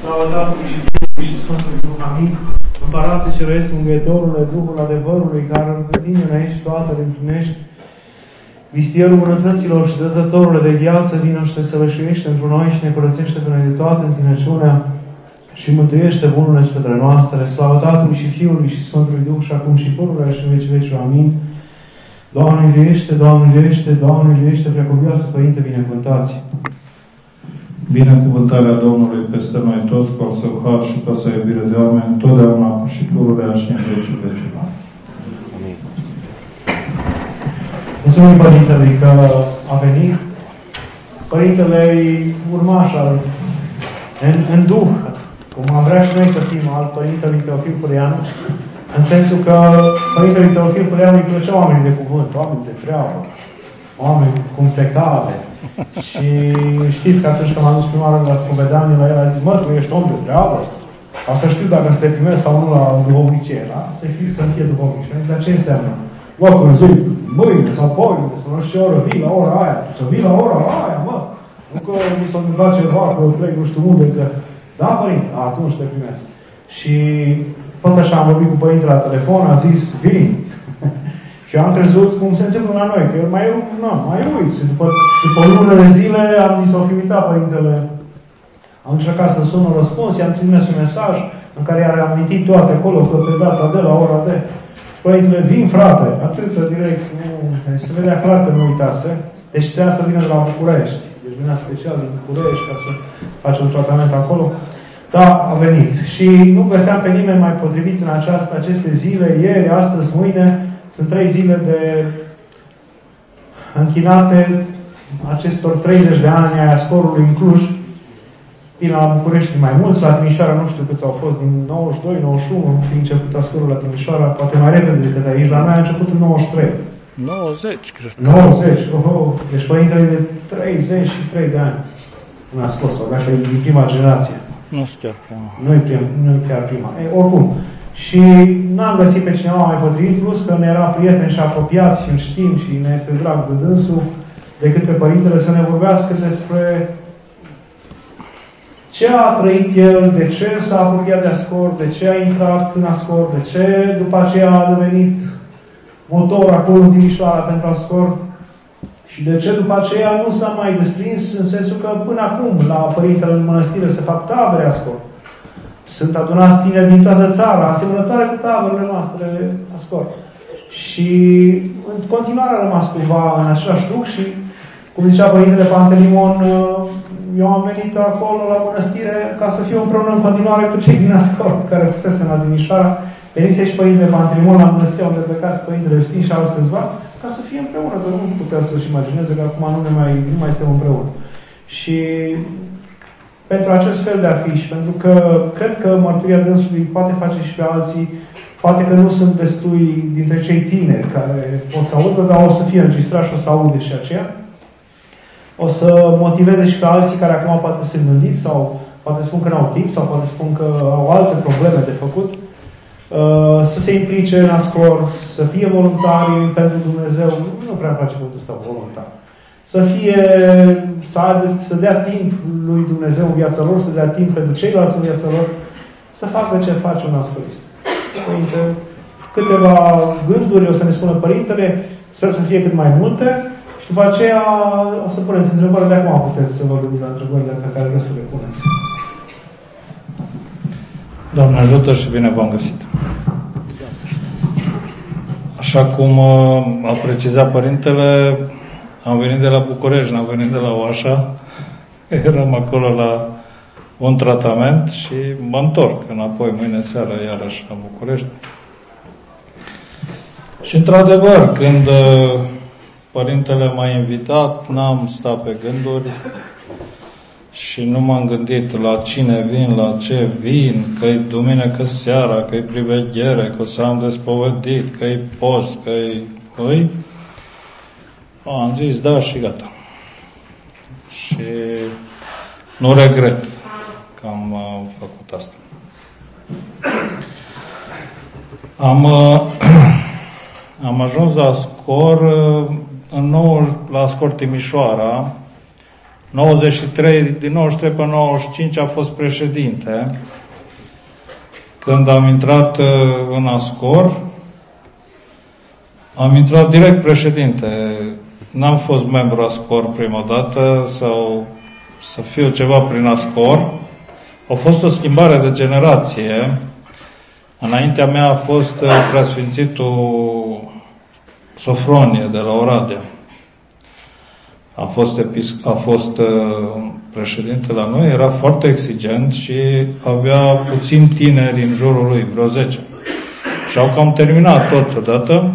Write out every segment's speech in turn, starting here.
Slavă Tatălui și Fiului și Sfântului Duh, amin. Împărate Ceresc, Mângâietorule, Duhul adevărului, care rătătinești toate le împlinești, vistierul bunătăților și dătătorule de viață, vino și te săvârșește într noi și ne curățește pe noi de toată întinăciunea și mântuiește bunurile spre noastre. Slavă Tatălui și Fiului și Sfântului Duh și acum și pururea și în veci veci. Amin. Doamne miluiește, Doamne miluiește, Doamne miluiește, Preacuvioasă Părinte, binecuvântați. Binecuvântarea Domnului peste noi toți, cu al său har și cu al său iubire de oameni, totdeauna și pururea și în vecii vecilor. Amin. Mulțumim Părintelui că a venit. Părintele urmaș în Duh, cum am vrea și noi să fim, al Părintelui Teofil Păreanu, în sensul că Părintelui Teofil Păreanu îi plăceau oamenii de cuvânt, oameni de treabă, oameni cum se cade. Și știți că atunci când m-am dus prima oară la spovedanie la el, a zis, mă, tu ești om de treabă? Ca să știu dacă să te primesc sau nu la duhovnicie, da? Să-mi fie duhovnic. Dar ce înseamnă? Bă, când zic, mâine sau poimine, să nu știu ce oră, vii la ora aia. Să vii la ora aia, mă. Nu că mi s-a întâmplat ceva, că eu plec nu știu unde, că... Da, părinte, atunci te primesc. Și tot așa am vorbit cu părintele la telefon, a zis, vin. Și am crezut cum se întâmplă la noi, că eu mai uiți. După lunile de zile am zis, o fi uitat părintele. Am încercat să sun un răspuns, i-am trimis un mesaj în care i-am amintit toate acolo, că pe data de la ora de. Și părintele, vin frate, atât direct, se vedea clar că nu uitase. Deci trebuia să vină de la București. Deci venea special din București ca să face un tratament acolo. Da, a venit. Și nu găseam pe nimeni mai potrivit în aceste zile, ieri, astăzi, mâine. Sunt 3 zile de închinate acestor 30 de ani ai Ascorului în Cluj. Bine, la București mai mulți, la Timișoara nu știu câți au fost, din 92, 91, fi început Ascorul la Timișoara, poate mai repede decât aici, la noi a început în 93. 90, cred. 90, deci părintele de 33 de ani în Ascor, sau așa e din prima generație. Nu știu chiar prima. Nu chiar prima. Oricum. Și n-am găsit pe cineva mai potrivit, plus că ne era prieten și apropiat și îl știm și ne este drag de dânsul, decât pe părintele să ne vorbească despre ce a trăit el, de ce s-a apropiat de Ascor, de ce a intrat în Ascor, de ce după aceea a devenit motor acolo în Timișoara pentru Ascor și de ce după aceea nu s-a mai desprins, în sensul că până acum la părintele în mănăstire se fac tabere Ascor. Sunt adunați tineri din toată țara, asemănătoare cu taberele noastre Ascor. Și în continuare a rămas cumva în același duc și, cum zicea Părintele Pantelimon, eu am venit acolo la mănăstire ca să fiu împreună în continuare cu cei din Ascor, care fusese la Timișoara. Venise și Părintele Pantelimon la mănăstire unde plecați Părintele Justin și alți câțiva, ca să fie împreună, că nu putea să-și imagineze că acum nu mai suntem împreună. Și pentru acest fel de a fi și pentru că cred că mărturia dânsului poate face și pe alții, poate că nu sunt destui dintre cei tineri care pot să audă, dar o să fie înregistrați și o să aude și aceea. O să motiveze și pe alții care acum poate se gândiți sau poate spun că n-au timp sau poate spun că au alte probleme de făcut, să se implice în Ascor, să fie voluntari pentru Dumnezeu. Nu prea îmi place cuvântul ăsta, voluntar. Să dea timp lui Dumnezeu în viața lor, să dea timp pentru ceilalți în viața lor, să facă ce face un ascorist. Părinte, câteva gânduri o să ne spună Părintele, sper să fie cât mai multe și după aceea o să puneți întrebări, de acum puteți să vă gândiți la întrebările pe care vreți să le puneți. Doamne ajută și bine v-am găsit. Așa cum a precizat Părintele, am venit de la București, n-am venit de la Oașa. Eram acolo la un tratament și mă întorc înapoi mâine seară iarăși la București. Și într-adevăr, când Părintele m-a invitat, n-am stat pe gânduri și nu m-am gândit la cine vin, la ce vin, că-i duminică seara, că-i priveghere, că o să am despovedit, că-i post, că-i... Am zis da și gata. Și nu regret că am făcut asta. Am ajuns la Ascor, la Ascor Timișoara, 93, din 93 pe 95 a fost președinte. Când am intrat în Ascor, am intrat direct președinte. N-am fost membru Ascor prima dată sau să fiu ceva prin Ascor. A fost o schimbare de generație. Înaintea mea a fost preasfințitul Sofronie de la Oradea. A fost președinte la noi, era foarte exigent și avea puțini tineri în jurul lui, vreo 10. Și au cam terminat toți odată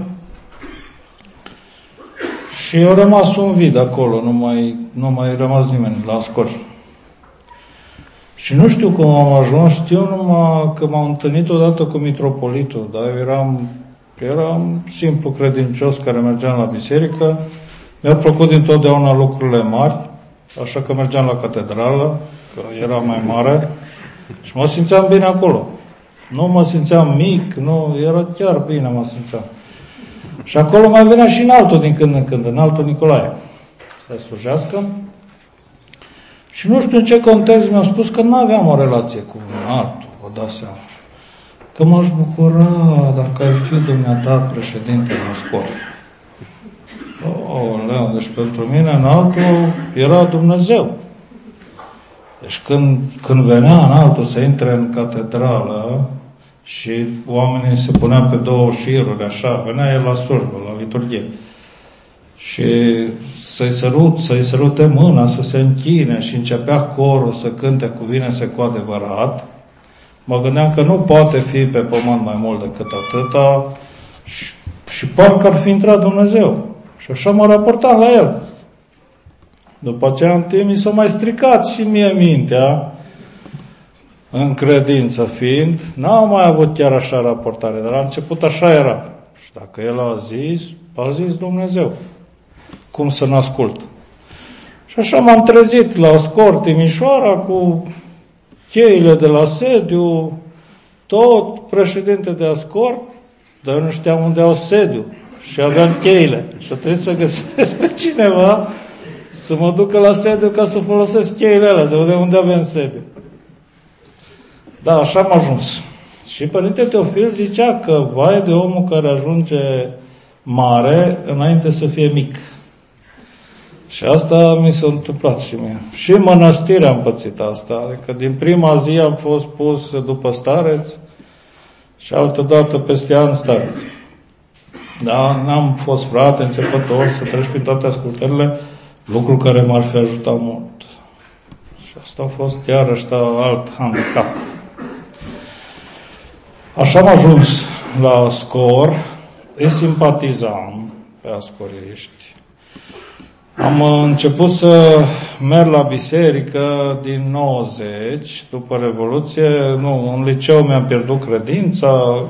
și a rămas un vid acolo, nu mai rămas nimeni la Ascor. Și nu știu cum am ajuns, știu numai că m-am întâlnit odată cu mitropolitul, dar eram simplu credincios care mergeam la biserică. Mi-au plăcut dintotdeauna lucrurile mari, așa că mergeam la catedrală, că era mai mare, și mă simțeam bine acolo. Nu mă simțeam mic, nu, era chiar bine mă simțeam. Și acolo mai venea și înaltul din când în când, înaltul Nicolae, să slujească. Și nu știu în ce context mi-au spus că nu aveam o relație cu înaltul, o da seama. Că m-aș bucura dacă ai fi dumneata președinte la Ascor. Leu, deci pentru mine înaltul era Dumnezeu. Deci când venea înaltul să intre în catedrală și oamenii se puneau pe două șiruri, așa, venea el la slujbă, la liturghie. Și să-i sărute mâna, să se închine și începea corul să cânte cuvinte cu adevărat, mă gândeam că nu poate fi pe pământ mai mult decât atâta și parcă ar fi intrat Dumnezeu. Și așa mă raportam la el. După aceea, în timp, mi s-a mai stricat și mie mintea, în credință fiind, n-am mai avut chiar așa raportare, dar la început așa era. Și dacă el a zis Dumnezeu. Cum să-n ascult? Și așa m-am trezit la Ascor Timișoara cu cheile de la sediu, tot președinte de Ascor, dar eu nu știam unde au sediu și aveam cheile. Și trebuie să găsesc pe cineva să mă ducă la sediu ca să folosesc cheile alea, să vedem unde avem sediu. Da, așa am ajuns. Și Părinte Teofil zicea că vai de omul care ajunge mare înainte să fie mic. Și asta mi s-a întâmplat și mie. Și în mănăstire am pățit asta. Adică din prima zi am fost pus după stareț și altădată peste an stareț. Dar n-am fost frate începător să treci prin toate ascultările, lucru care m-ar fi ajutat mult. Și asta a fost chiar alt handicap. Așa am ajuns la Ascor, îi simpatizam pe ascoriști. Am început să merg la biserică din 90, după Revoluție. În liceu mi-am pierdut credința,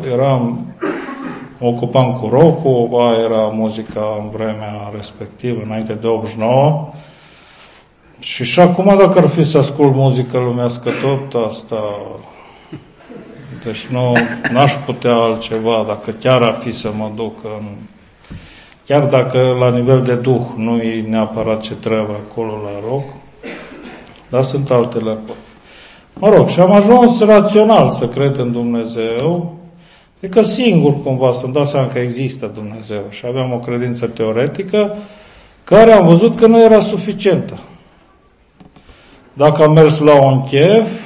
mă ocupam cu rock-ul, era muzica în vremea respectivă, înainte de 89. Și acum, dacă ar fi să ascult muzică lumească, tot asta... Deci n-aș putea altceva, dacă chiar ar fi să mă duc în... Chiar dacă la nivel de duh nu e neapărat ce trebuie acolo la rock, dar sunt altele acolo. Mă rog, și am ajuns rațional să cred în Dumnezeu, adică singur cumva să-mi dau seama că există Dumnezeu. Și aveam o credință teoretică care am văzut că nu era suficientă. Dacă am mers la un chef,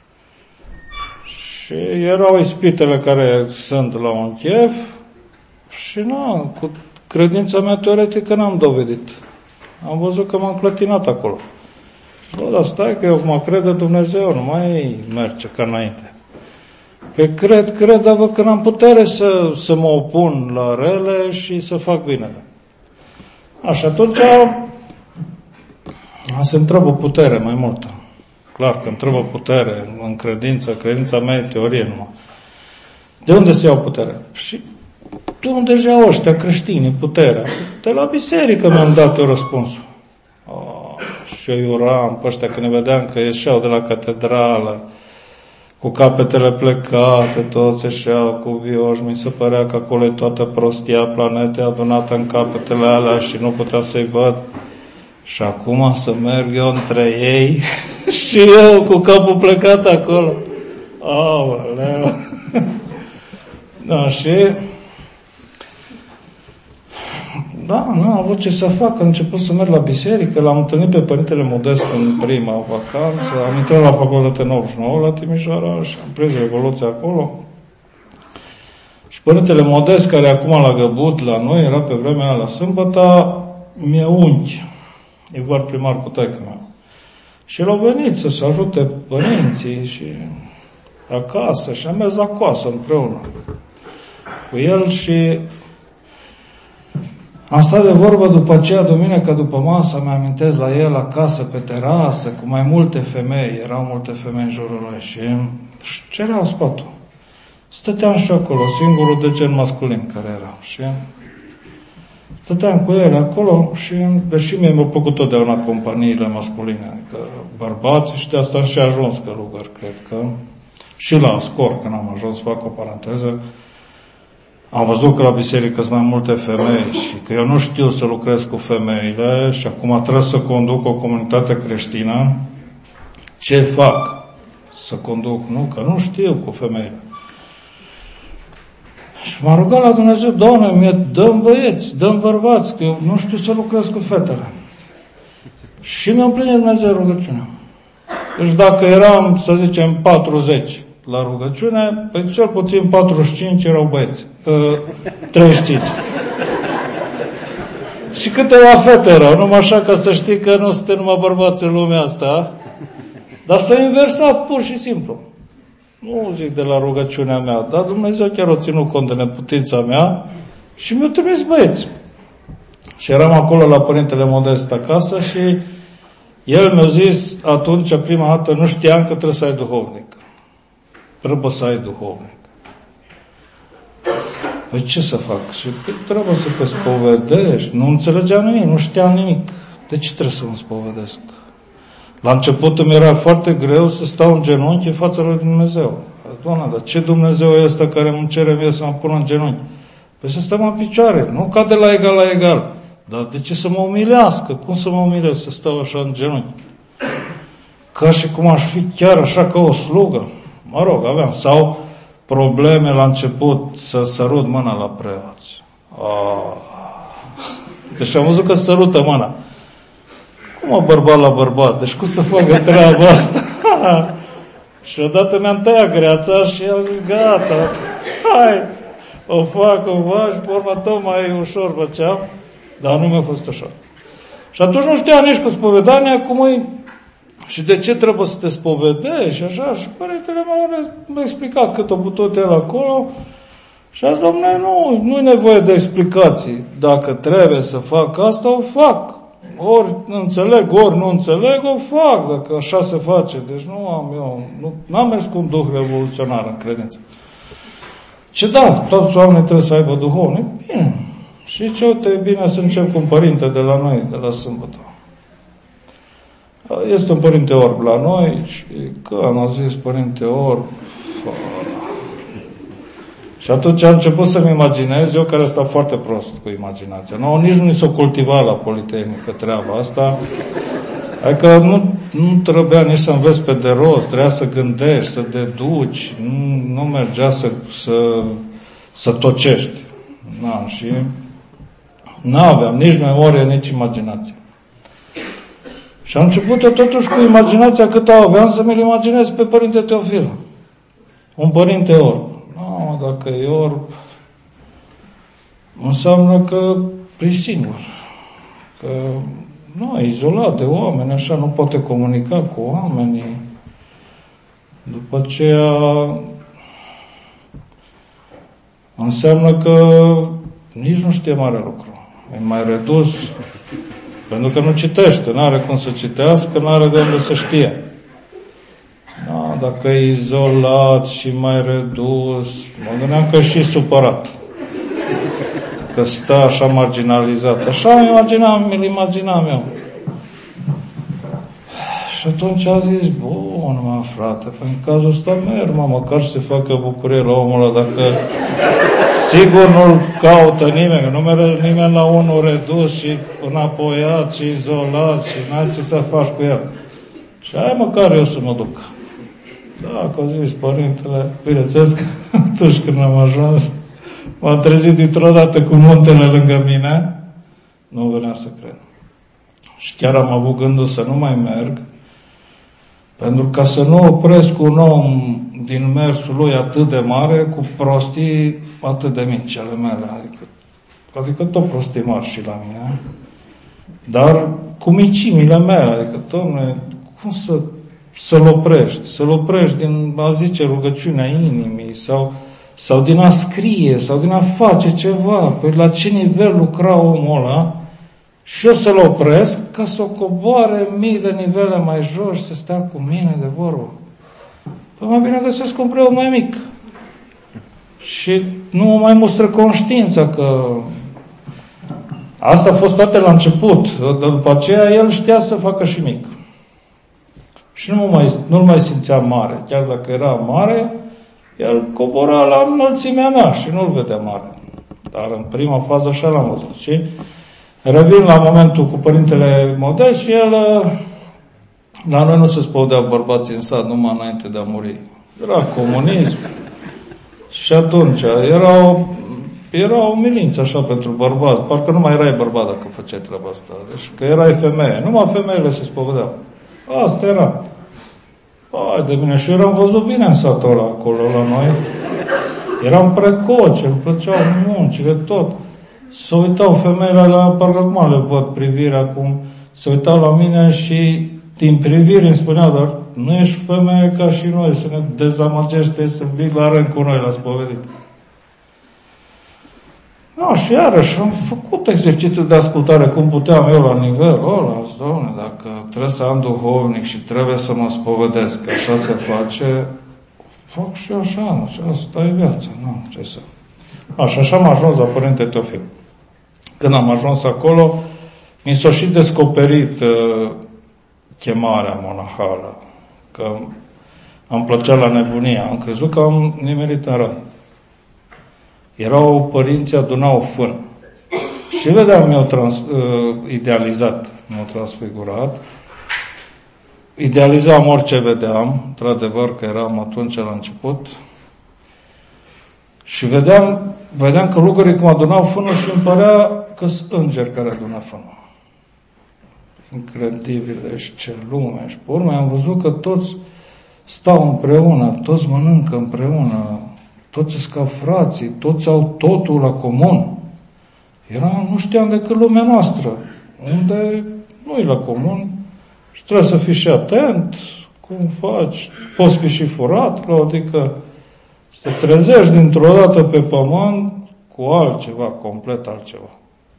și erau ispitele care sunt la un chef, și cu credința mea teoretică n-am dovedit. Am văzut că m-am clătinat acolo. Bă, dar stai că eu mă cred în Dumnezeu, nu mai merge ca înainte. Păi cred, dar văd că n-am putere să mă opun la rele și să fac binele. Așa, atunci se întreabă putere mai multă. Clar că întreabă putere în credința mea e teorie numai. De unde se iau putere? Și de unde își iau ăștia creștinii puterea? De la biserică mi-am dat eu răspunsul. Și eu iuram pe ăștia când ne vedeam că ieșeau de la catedrală, cu capetele plecate, toți ieșeau cu vioși, mi se părea că acolo e toată prostia planetei adunată în capetele alea și nu putea să-i văd. Și acum să merg eu între ei și eu cu capul plecat acolo. Aoleu! Da, și... Da, nu am avut ce să fac. Am început să merg la biserică, l-am întâlnit pe Părintele Modest în prima vacanță, am intrat la facultate 99 la Timișoara și am prins Revoluția acolo. Și Părintele Modest, care acum l-a găbut la noi, era pe vremea aia la sâmbătă, mi-e unchi. E doar primar cu taică mea. Și el a venit să-și ajute părinții și acasă și am mers la coasă împreună cu el și am stat de vorbă după aceea, duminică, după masă, mi-amintesc la el acasă, pe terasă, cu mai multe femei, erau multe femei în jurul lui și cereau sfatul. Stăteam și acolo, singurul de gen masculin care era. Și stăteam cu ele acolo și mie mi-au plăcut totdeauna companiile masculine, adică bărbații, și de asta am și ajuns călugăr, cred că. Și la scor, când am ajuns, fac o paranteză, am văzut că la biserică sunt mai multe femei și că eu nu știu să lucrez cu femeile și acum trebuie să conduc o comunitate creștină. Ce fac? Să conduc? Nu, că nu știu cu femeile. Și m-a rugat la Dumnezeu, Doamne, dă-mi băieți, dă-mi bărbați, că eu nu știu să lucrez cu fetele. Și mi-a împlinit Dumnezeu rugăciunea. Deci dacă eram, să zicem, 40 la rugăciune, pe cel puțin 45 erau băieți. 35. Și câteva fete erau, numai așa ca să știi că nu suntem numai bărbați în lumea asta. Dar s-a inversat pur și simplu. Nu zic de la rugăciunea mea, dar Dumnezeu chiar a ținut cont de neputința mea și mi-a trimis băieți. Și eram acolo la Părintele Modest acasă și el mi-a zis atunci, prima dată, nu știam că trebuie să ai duhovnic. Trebuie să ai duhovnic. Păi ce să fac? Și trebuie să te spovedești. Nu înțelegeam nimic, nu știam nimic. De ce trebuie să mă spovedesc? La început îmi era foarte greu să stau în genunchi în fața lui Dumnezeu. Doamne, dar ce Dumnezeu e ăsta care îmi cere mie să mă pun în genunchi? Păi să stăm în picioare, nu ca de la egal la egal. Dar de ce să mă umilească? Cum să mă umilesc să stau așa în genunchi? Ca și cum aș fi chiar așa ca o slugă. Mă rog, aveam. Sau probleme la început să sărut mâna la preoți. Deci am văzut că sărută mâna. Cum mă bărbat la bărbat? Deci cum să facă treaba asta? Și odată mi-am tăiat greața și am zis, gata, hai, o fac, și pe urmă tot mai ușor făceam, dar nu mi-a fost așa. Și atunci nu știam nici cu spovedania, cum e, și de ce trebuie să te spovedești, și așa, și părintele m-a explicat cât o putut el acolo, și a zis, Doamne, nu-i nevoie de explicații. Dacă trebuie să fac asta, o fac. Ori înțeleg, ori nu înțeleg, o fac, dacă așa se face. Deci n-am mers cu un duh revoluționar în credință. Ce da, toți oamenii trebuie să aibă duhovnic, bine. Și ce uite, e bine să încep cu un părinte de la noi, de la sâmbătă. Este un părinte orb la noi și că am zis părinte orb. Și atunci am început să-mi imaginez, eu care stau foarte prost cu imaginația. Nici nu ni s-o cultiva la Politehnică treaba asta. Adică nu trebuia nici să înveți pe de rost, trebuia să gândești, să deduci, nu mergea să tocești. Și n-aveam nici memorie, nici imaginație. Și am început eu totuși cu imaginația cât aveam să mi-l imaginez pe Părinte Teofil. Un părinte orb. Dacă e orb, înseamnă că e singur. Că nu, e izolat de oameni, așa, nu poate comunica cu oamenii. După aceea, înseamnă că nici nu știe mare lucru. E mai redus, pentru că nu citește, nu are cum să citească, nu are de unde să știe. Da, dacă e izolat și mai redus, mă gândeam că e și supărat. Că stă așa marginalizat. Așa mi-l imaginam eu. Și atunci a zis, bun, mă, frate, în cazul ăsta merg, măcar să se facă bucurie la omul ăla, dacă Sigur nu-l caută nimeni, că nu merge nimeni la unul redus și înapoiat și izolat și n-ai ce să faci cu el. Și hai măcar eu să mă duc. Da, că a zis părintele, bineînțeles că atunci când am ajuns, m-am trezit dintr-o dată cu muntele lângă mine, nu venea să cred. Și chiar am avut gândul să nu mai merg, pentru ca să nu opresc un om din mersul lui atât de mare cu prostii atât de mici ale mele. Adică tot prostii mari și la mine. Dar cu micimile mele. Adică, Doamne, cum să-l oprești? Să-l oprești din, a zice, rugăciunea inimii sau din a scrie sau din a face ceva. Păi la ce nivel lucra omul ăla? Și eu să-l opresc ca să o coboare mii de nivele mai jos și să stea cu mine de vorbă. Păi mai bine găsesc un preot mai mic. Și nu mă mai mustră conștiința că asta a fost toate la început. După aceea el știa să facă și mic. Și nu-l mai simțea mare. Chiar dacă era mare, el cobora la înălțimea mea și nu-l vedea mare. Dar în prima fază așa l-am văzut. Și revin la momentul cu părintele Modest și el, la noi nu se spodea bărbații în sat numai înainte de a muri. Era comunism și atunci era o umilință așa pentru bărbați. Parcă nu mai erai bărbat dacă făceai treaba asta. Deci că erai femeie. Numai femeile se spovedeau. Asta era. Hai de mine. Și eram văzut bine în satul ăla acolo la noi. Eram precoce, îmi plăceau muncile, tot. Se uitau femeile la, parcă acum le văd privirea, cum se uitau la mine și din privire îmi spuneau, dar nu ești femeie ca și noi, să ne dezamăgește, să vii la rând cu noi la spovedit. No, și iarăși am făcut exercițiul de ascultare cum puteam eu la nivelul ăla. Doamne, dacă trebuie să am duhovnic și trebuie să mă spovedesc, că așa se face, fac și eu așa, și asta e viața, nu, ce să... Așa am ajuns la Părinte Teofil. Când am ajuns acolo, mi s-a și descoperit chemarea monahală, că îmi plăcea la nebunie. Am crezut că am nimerit în rai. Erau părinții, adunau fân. Și vedeam eu idealizat, m-au transfigurat. Idealizam orice vedeam, într-adevăr că eram atunci la început. Și vedeam că lucrurile cum adunau fânul și îmi părea că sunt îngeri care adună fânul. Incredibil, și ce lume. Și pe urmă am văzut că toți stau împreună, toți mănâncă împreună, toți sunt ca frații, toți au totul la comun. Nu știam decât lumea noastră, unde nu e la comun și trebuie să fii și atent, cum faci, poți fi și furat, adică să te trezești dintr-o dată pe pământ cu altceva, complet altceva.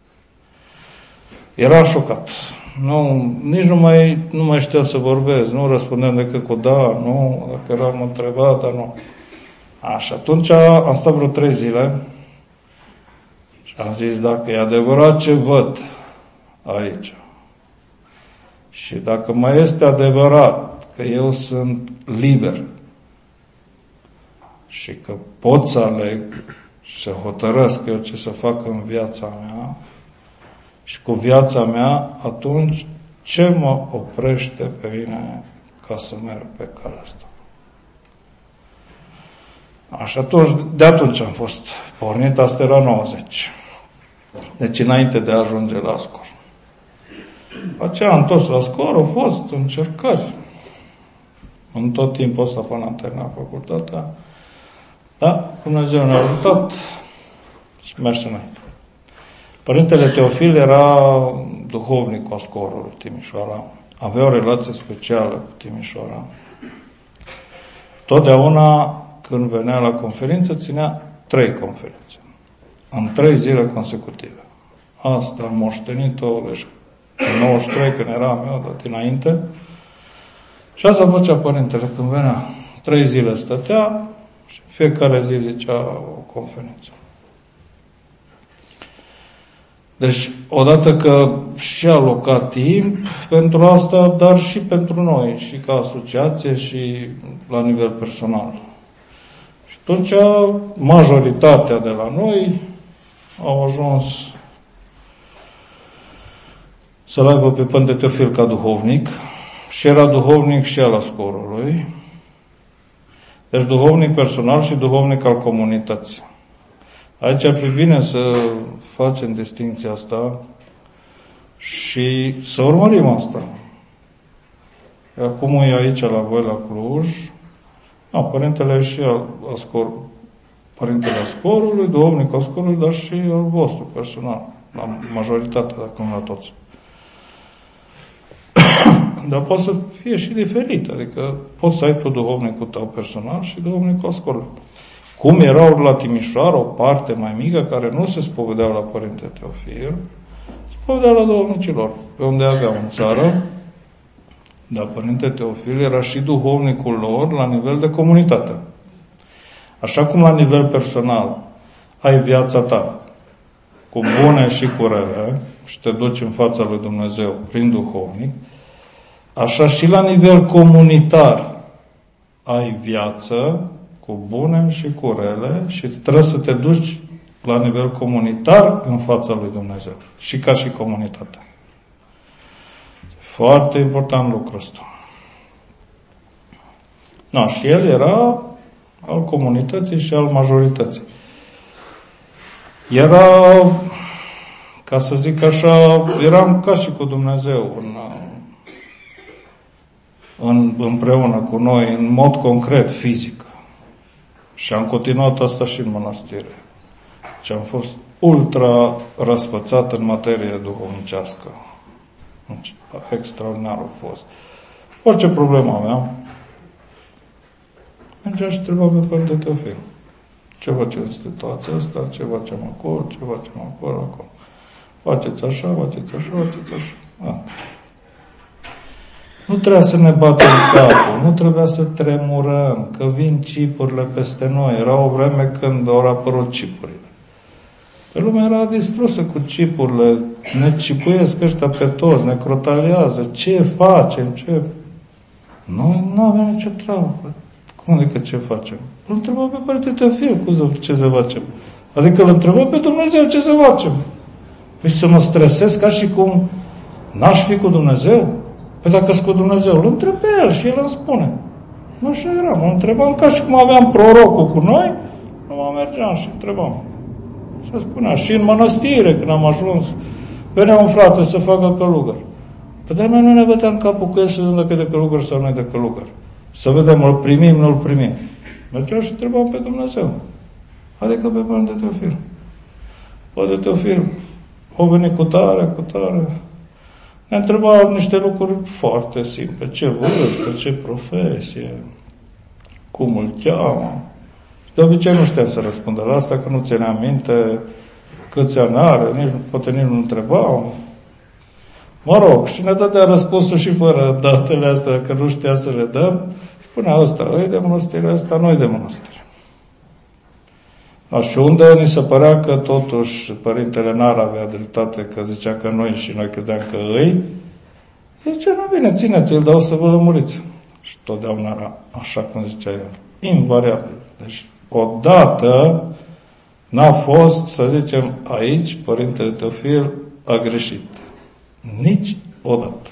Era șocat. Nici nu mai știam să vorbesc, nu răspundeam decât cu da, nu, dacă eram întrebat, dar nu. Și atunci am stat vreo 3 zile și am zis, dacă e adevărat ce văd aici și dacă mai este adevărat că eu sunt liber și că pot să aleg și să hotărăsc eu ce să fac în viața mea și cu viața mea, atunci ce mă oprește pe mine ca să merg pe calea asta? Și de atunci am fost pornit, asta era 90. Deci înainte de a ajunge la Scor. Aceea am întors la Scor, au fost încercări. În tot timpul ăsta până am terminat facultatea. Da, Dumnezeu ne-a ajutat și mers înainte. Părintele Teofil era duhovnic cu Scorul Timișoara. Avea o relație specială cu Timișoara. Totdeauna când venea la conferință, ținea 3 conferințe. În 3 zile consecutive. Asta am moștenit-o, deci în 93, când eram eu, dar dinainte. Și asta făcea părintele când venea. 3 zile stătea și fiecare zi zicea o conferință. Deci, odată că și-a alocat timp pentru asta, dar și pentru noi, și ca asociație, și la nivel personal. Și Atunci, majoritatea de la noi au ajuns să-l aibă pe Părinte Teofil ca duhovnic și era duhovnic și al Ascorului. Deci duhovnic personal și duhovnic al comunității. Aici ar fi bine să facem distincția asta și să urmărim asta. Acum e aici la voi la Cluj, Părintele și Părintele Ascorului, duhovnicul Ascorului, dar și al vostru personal, la majoritatea, dacă nu la toți. Dar poate să fie și diferit, adică poți să ai tu duhovnicul tău personal și duhovnicul Ascorului. Cum erau la Timișoara o parte mai mică care nu se spovedeau la Părinte Teofil, se spovedeau la duhovnicilor, pe unde aveau în țară, dar Părinte Teofil era și duhovnicul lor la nivel de comunitate. Așa cum la nivel personal ai viața ta cu bune și cu rele și te duci în fața lui Dumnezeu prin duhovnic, așa și la nivel comunitar ai viață cu bune și cu rele și trebuie să te duci la nivel comunitar în fața lui Dumnezeu și ca și comunitate. Foarte important lucrul ăsta. Și el era al comunității și al majorității. Era, ca să zic așa, eram ca și cu Dumnezeu împreună cu noi, în mod concret, fizic. Și am continuat asta și în mănăstire. Și am fost ultra răspățat în materie duhovnicească. Extraordinar a fost. Orice problemă aveam, mergea și întreba pe Părinte Teofil. Ce facem în situația asta? Ce facem acolo? Ce facem acolo? Faceți așa, faceți așa, faceți așa. Nu trebuia să ne batem capul, nu trebuia să tremurăm, că vin cipurile peste noi. Era o vreme când au apărut cipurile. Pe lumea era distrusă cu cipurile, ne cipuiesc ăștia pe toți, ne crotalează, ce facem, ce... Noi nu avem nicio treabă. Cum adică ce facem? Îl întrebăm pe Părinte Teofil ce să facem. Adică îl întrebăm pe Dumnezeu ce să facem. Păi să mă stresez ca și cum n-aș fi cu Dumnezeu? Păi dacă sunt cu Dumnezeu, îl întreb pe El și El îmi spune. Nu așa era, mă întrebam ca și cum aveam prorocul cu noi, nu mă mergeam și întrebam. Se spunea, și în mănăstire, când am ajuns, venea un frate să facă călugăr. Păi dar noi nu ne băteam capul cu el să vedem dacă e de călugăr sau nu e de călugăr. Să vedem, îl primim, nu îl primim. Mergeam și întrebam pe Dumnezeu. Adică pe Părinte Teofil. Părinte Teofil, au venit cu tare. Ne întreba niște lucruri foarte simple. Ce vârstă, ce profesie, cum îl cheamă. De obicei nu știam să răspundă la asta, că nu țineam minte câți ani are, poate nici nu întrebau. Mă rog, și ne dădea răspunsul și fără datele astea, că nu știa să le dăm. Și punea ăsta, e de mănăstire, ăsta nu e de mănăstire. Și unde ni se părea că totuși Părintele n-ar avea dreptate, că zicea că noi și noi credeam că îi, zicea, nu bine, țineți-l, dar o să vă lămuriți. Și totdeauna era așa cum zicea el, invariabil. Deci, odată n-a fost, să zicem, aici, Părintele Teofil a greșit. Nici odată.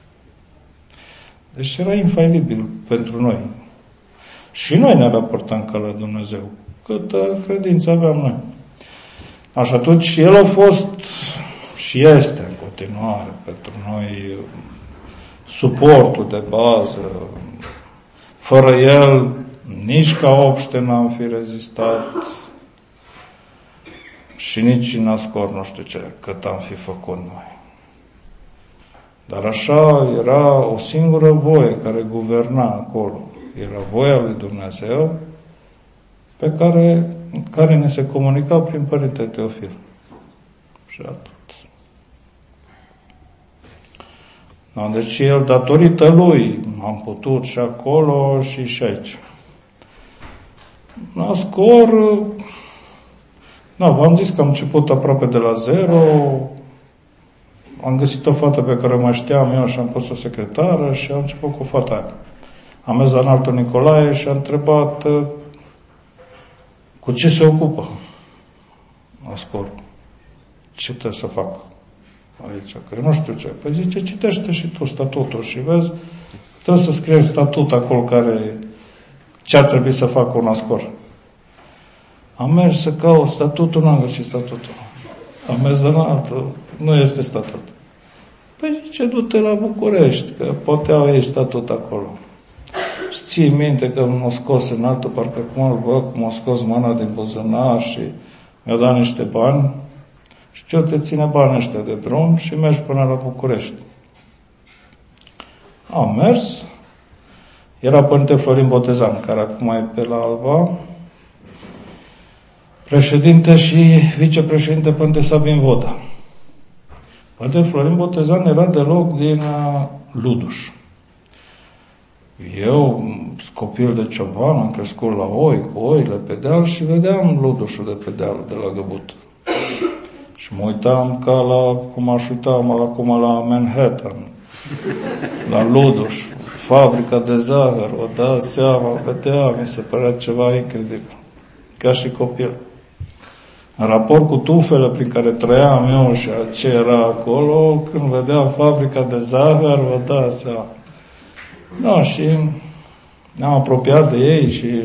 Deci era infailibil pentru noi. Și noi ne raportam ca la Dumnezeu. Câtă credință aveam noi. Așa, atunci el a fost și este în continuare pentru noi suportul de bază. Fără el nici ca obște n-am fi rezistat și nici în Ascor nu știu ce, cât am fi făcut noi. Dar așa era o singură voie care guverna acolo. Era voia lui Dumnezeu pe care ne se comunica prin Părinte Teofil. Și atât. Deci el, datorită lui, am putut și acolo și aici. La Ascor, v-am zis că am început aproape de la zero. Am găsit o fată pe care mai știam eu și am pus o secretară și am început cu fata aia. Am mers la înaltul Nicolae și am întrebat Cu ce se ocupă Ascorul? Ce trebuie să fac aici? Că nu știu ce. Păi zice, citește și tu statutul și vezi, trebuie să scrie statut acolo ce ar trebui să facă un Ascor. Am mers să caut statutul, n-am găsit statutul. Am mers în altul, nu este statut. Păi zice, du-te la București, că poate au ei statut acolo. Și ții minte că m-a scos în altul, parcă acum îl văd, cum m-a scos mâna din buzunar și mi-a dat niște bani. Și ce te ține banii ăștia de drum și mergi până la București. Am mers. Era Părinte Florin Botezan, care acum e pe la Alba, președinte și vicepreședinte Părinte Sabin Voda. Părinte Florin Botezan era deloc din Luduș. Eu, copil de cioban, am crescut la oi, cu oile pe deal și vedeam Ludușul de pe deal, de la Găbut. Și mă uitam ca cum aș uita acum la Manhattan, la Luduș, fabrica de zahăr, o da seama, vedeam, mi se părea ceva incredibil, ca și copil. În raport cu tufele prin care trăiam eu și ce era acolo, când vedeam fabrica de zahăr, vă dați seama. Da, și ne-am apropiat de ei și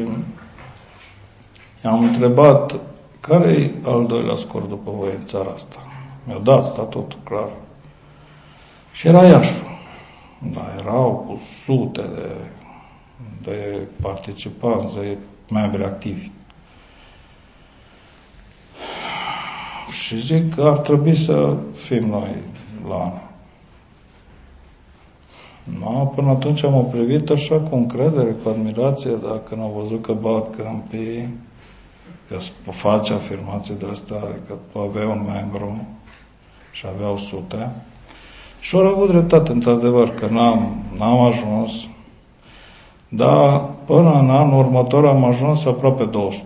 i-am întrebat care e al doilea Ascor după voi în țara asta. Mi-au dat statutul, clar. Și era Iașu. Da, erau cu sute de participanți, de membri activi. Și zic că ar trebui să fim noi la anul. No, până atunci am privit așa cu încredere, cu admirație, dacă n-au văzut că bat câmpii, că face afirmații de astea, că avea un membru și aveau sute. Și au avut dreptate, într-adevăr, că n-am ajuns, dar până în anul următor am ajuns aproape 200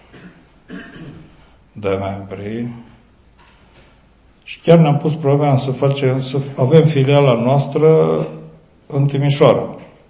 de membri. Și chiar ne-am pus problema să avem filiala noastră în Timișoara.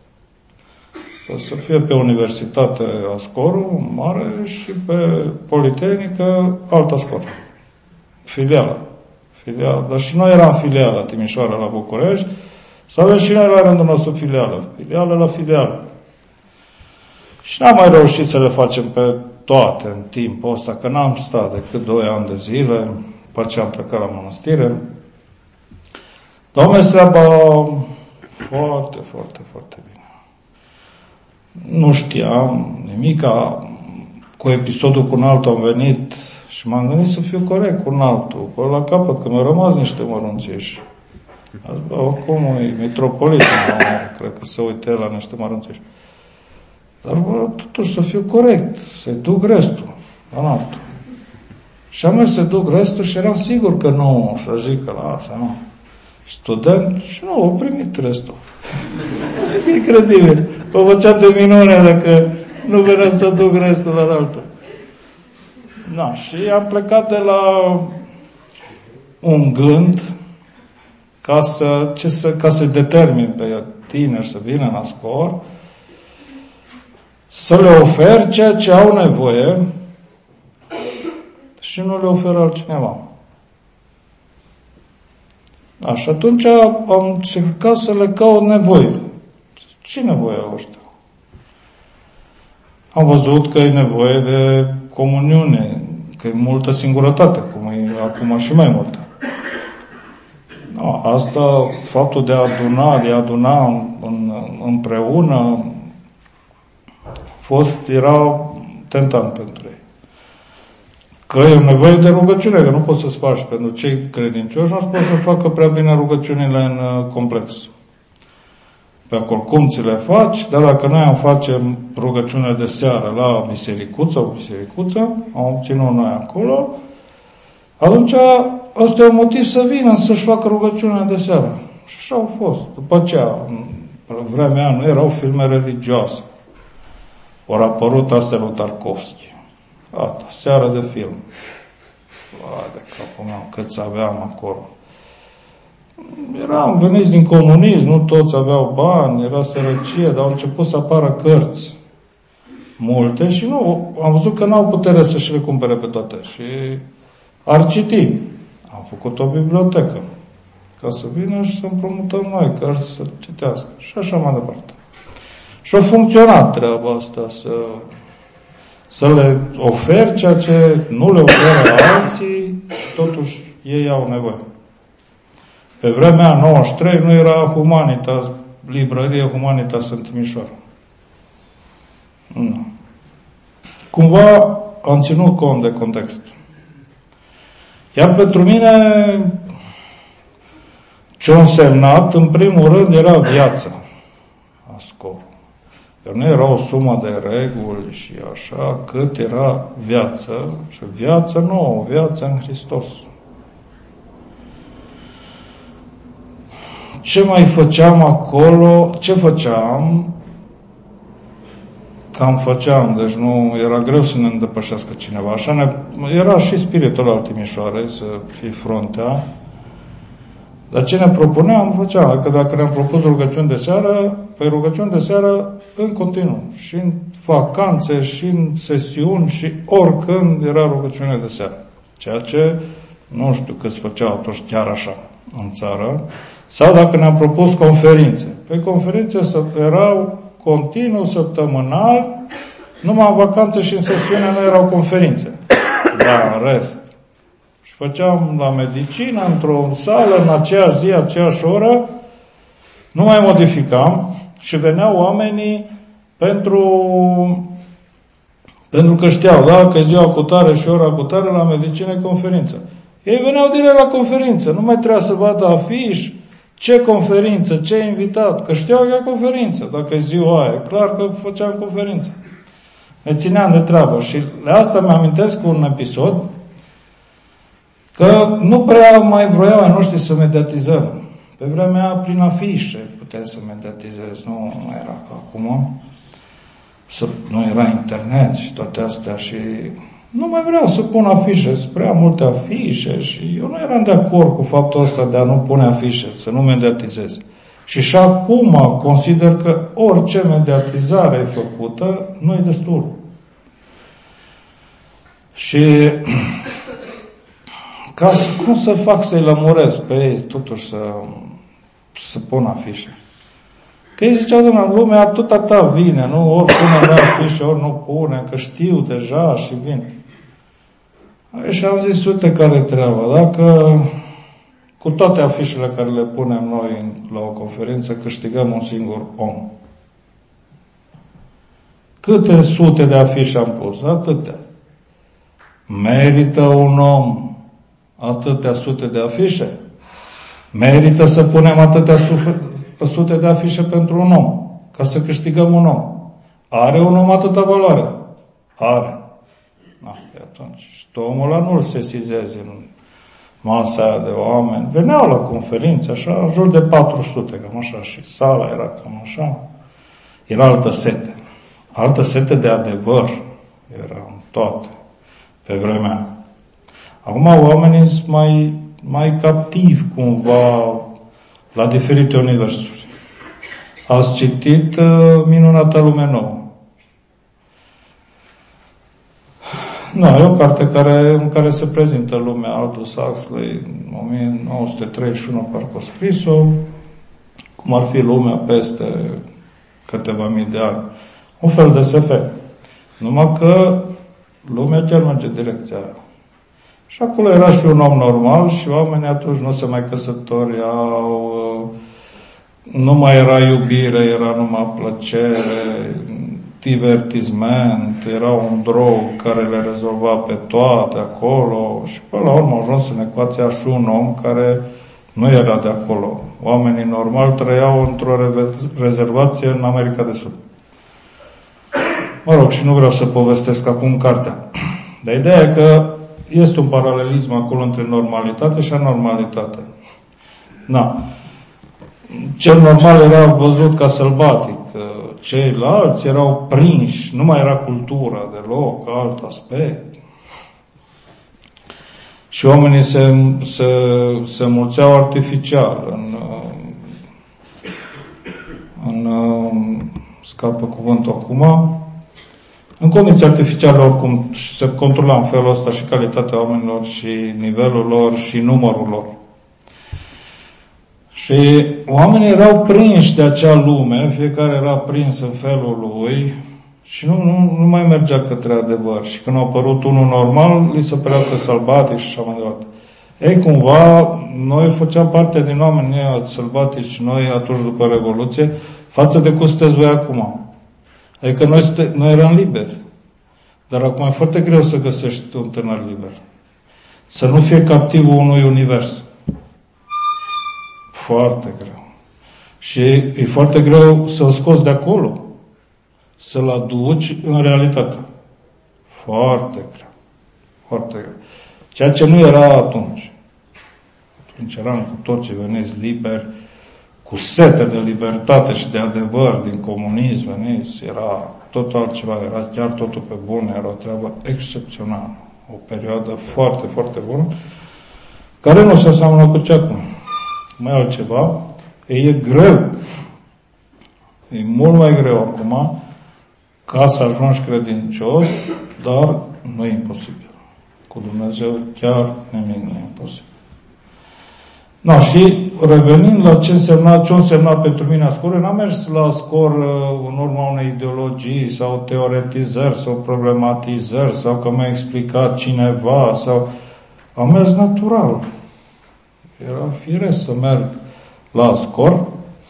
Să fie pe Universitate Ascorul mare și pe Politehnică alt Ascor. Filiala. Dar și noi eram filiala Timișoara la București, să avem și noi la rândul nostru filială. Filială la filială. Și n-am mai reușit să le facem pe toate în timpul ăsta, că n-am stat decât 2 ani de zile, după ce am plecat la mănăstire. Dar am treaba foarte, foarte, foarte bine. Nu știam nimica. Cu episodul cu un altul am venit și m-am gândit să fiu corect cu un altul, până la capăt, că mi-au rămas niște mărunțiși. Azi, bă, acum e metropolită, cred că se uite la niște mărunțiși. Dar, bă, totuși să fiu corect, să-i duc restul, în altul. Și am mers să duc restul și eram sigur că nu o să zic că lasă, nu. Student și nu, au primit restul. E incredibil. Vă făcea de minune dacă nu venea să duc restul la altă. Da, și am plecat de la un gând ca să determin pe tineri să vină în Ascor, să le ofer ceea ce au nevoie și nu le oferă altcineva. Da, și atunci am încercat să le caut nevoile. Ce nevoie au ăștia? Am văzut că e nevoie de comuniune, că e multă singurătate, cum e acum și mai multă. Da, asta, faptul de a aduna împreună, era tentant pentru ei. Că e nevoie de rugăciune, că nu poți să-ți faci pentru cei credincioși, nu poți să facă prea bine rugăciunile în complex. Pe acolo cum ți le faci, dar dacă noi am face rugăciune de seară la bisericuță, am obținut noi acolo, atunci ăsta e un motiv să vină să-și facă rugăciunea de seară. Și așa au fost. După aceea, în vremea nu erau filme religioase. Au apărut astea lui Tarkovski. Gata, seară de film. Vai de capul meu, câți aveam acolo. Eram veniți din comunism, nu toți aveau bani, era sărăcie, dar au început să apară cărți multe și nu, am văzut că n-au putere să-și le cumpere pe toate și ar citi. Am făcut o bibliotecă ca să vină și să împrumutăm noi cărți să citească și așa mai departe. Și a funcționat treaba asta, să le oferi ceea ce nu le oferă alții și totuși ei au nevoie. Pe vremea 93 nu era Humanitas, librărie Humanitas în Timișoara. Nu. Cumva am ținut cont de context. Iar pentru mine ce-a însemnat, în primul rând, era viața. Ascol. Că nu era o sumă de reguli și așa, cât era viață, și viață nouă, viața în Hristos. Ce mai făceam acolo? Ce făceam? Cam făceam, deci nu era greu să ne îndepășească cineva. Așa era și spiritul al Timișoarei, să fie fruntea. Dar ce ne propuneam, făceam. Adică dacă ne-am propus rugăciuni de seară, pe rugăciuni de seară în continuu. Și în vacanțe, și în sesiuni, și oricând era rugăciune de seară. Ceea ce nu știu câți făceau atunci chiar așa în țară. Sau dacă ne-am propus conferințe. Pe conferințe erau continuu, săptămânal, numai în vacanțe și în sesiune nu erau conferințe. Dar în rest. Și făceam la medicină, într-o sală, în aceeași zi, aceeași oră, nu mai modificam și veneau oamenii pentru că știau, da, că e ziua cu tare și ora cu tare, la medicină conferință. Ei veneau direct la conferință, nu mai trebuia să vadă afiș, ce conferință, ce invitat, că știau că e conferință. Dacă e ziua aia, e clar că făceam conferință. Ne țineam de treabă și de asta mi-amintesc cu un episod că nu prea mai vroiau ai noștri să mediatizăm. Pe vremea prin afișe puteai să mediatizezi, nu era ca acum. Nu era internet și toate astea și nu mai vreau să pun afișe, sunt prea multe afișe și eu nu eram de acord cu faptul ăsta de a nu pune afișe, să nu mediatizez. Și acum consider că orice mediatizare e făcută nu e destul. Și cum să fac să-i lămuresc pe ei totuși să pun afișe? Că ei ziceau, domnule, lumea atâta ta vine, nu? Ori pune la afișe, ori nu pune, că știu deja și vin. Și am zis, uite care e treaba, dacă cu toate afișele care le punem noi la o conferință câștigăm un singur om. Câte sute de afișe am pus? Atâtea. Merită un om atâtea sute de afișe? Merită să punem atâtea sute de afișe pentru un om, ca să câștigăm un om. Are un om atâta valoare? Are. Da, atunci. Și omul ăla nu-l sesizezi în masa aia de oameni. Veneau la conferințe, așa, în jur de 400, cam așa, și sala era cam așa. Era altă sete. Altă sete de adevăr. Era în toate. Pe vremea. Acum oamenii sunt mai captivi cumva la diferite universuri. Ați citit Minunata Lume Nouă. Nu, e o carte în care se prezintă lumea. Aldous Huxley, în 1931, parcă a scris-o, cum ar fi lumea peste câteva mii de ani. Un fel de SF. Numai că lumea chiar merge direcția aia. Și acolo era și un om normal și oamenii atunci nu se mai căsătoreau, nu mai era iubire, era numai plăcere, divertisment, era un drog care le rezolva pe toate acolo și până la urmă au ajuns în ecuația și un om care nu era de acolo. Oamenii normal trăiau într-o rezervație în America de Sud. Mă rog, și nu vreau să povestesc acum cartea. Dar ideea e că este un paralelism acolo între normalitate și anormalitate. Da. Cel normal era văzut ca sălbatic. Ceilalți erau prinși. Nu mai era cultura deloc, alt aspect. Și oamenii se mulțeau artificial scapă cuvântul acum, în condiții artificiale oricum se controla în felul ăsta și calitatea oamenilor și nivelul lor și numărul lor. Și oamenii erau prinși de acea lume, fiecare era prins în felul lui și nu mai mergea către adevăr. Și când a apărut unul normal, li se părea că sălbatic și așa mai departe. Ei, cumva, noi făceam parte din oamenii sălbatici, noi atunci după Revoluție, față de cum sunteți voi acum. Adică noi eram liberi. Dar acum e foarte greu să găsești un tânăr liber. Să nu fie captivul unui univers. Foarte greu. Și e foarte greu să-l scoți de acolo. Să-l aduci în realitate. Foarte greu. Foarte greu. Ceea ce nu era atunci. Atunci eram cu toții veniți liberi, cu sete de libertate și de adevăr din comunism veniți. Era tot altceva, era chiar totul pe bun, era o treabă excepțională. O perioadă foarte, foarte bună, care nu se aseamănă cu cea acum. Mai altceva, e greu. E mult mai greu acum ca să ajungi credincios, dar nu e imposibil. Cu Dumnezeu chiar nimic nu e imposibil. No, și revenind la ce însemna pentru mine Ascor, n-am mers la Ascor în urma unei ideologii sau teoretizări sau problematizări sau că mi-a explicat cineva sau... Am mers natural. Era firesc să merg la Ascor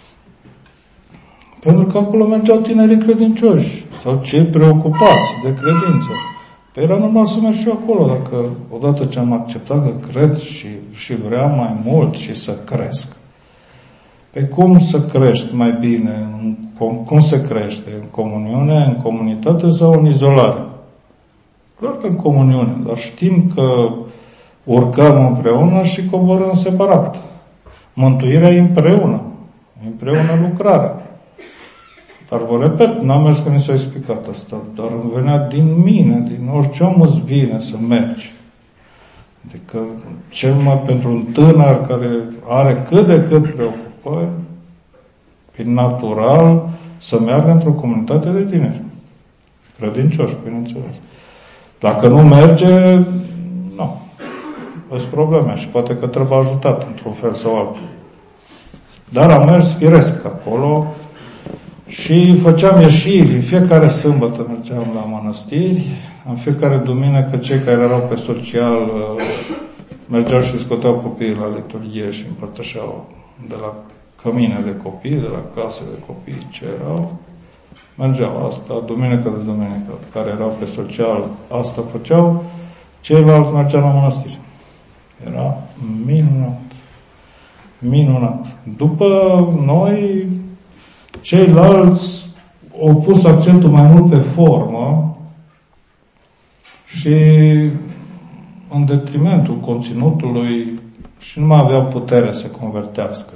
pentru că acolo mergeau tinerii credincioși sau cei preocupați de credință. Păi era normal să merg și eu acolo, dacă odată ce am acceptat că cred și vreau mai mult și să cresc. Păi cum să crești mai bine? Cum se crește? În comuniune, în comunitate sau în izolare? Clar că în comuniune, dar știm că urcăm împreună și coborâm separat. Mântuirea e împreună lucrarea. Dar vă repet, n-am mers că mi s-a explicat asta, dar îmi venea din mine, din orice om îți vine să mergi. Adică, cel mai pentru un tânăr care are cât de cât preocupări, prin natural, să meargă într-o comunitate de tineri. Credincioși, bineînțeles. Dacă nu merge, nu. Sunt probleme și poate că trebuie ajutat într-un fel sau altul. Dar am mers firesc acolo și făceam ieșiri. În fiecare sâmbătă mergeam la mănăstiri. În fiecare duminică cei care erau pe social mergeau și scoteau copiii la liturghie și împărtășeau de la cămine de copii, de la case de copii ce erau. Mergeau asta, duminică de duminică, care erau pe social, asta făceau, ceilalți mergeau la mănăstiri. Era minunat. Minunat. După noi, ceilalți au pus accentul mai mult pe formă și în detrimentul conținutului și nu mai aveau putere să convertească,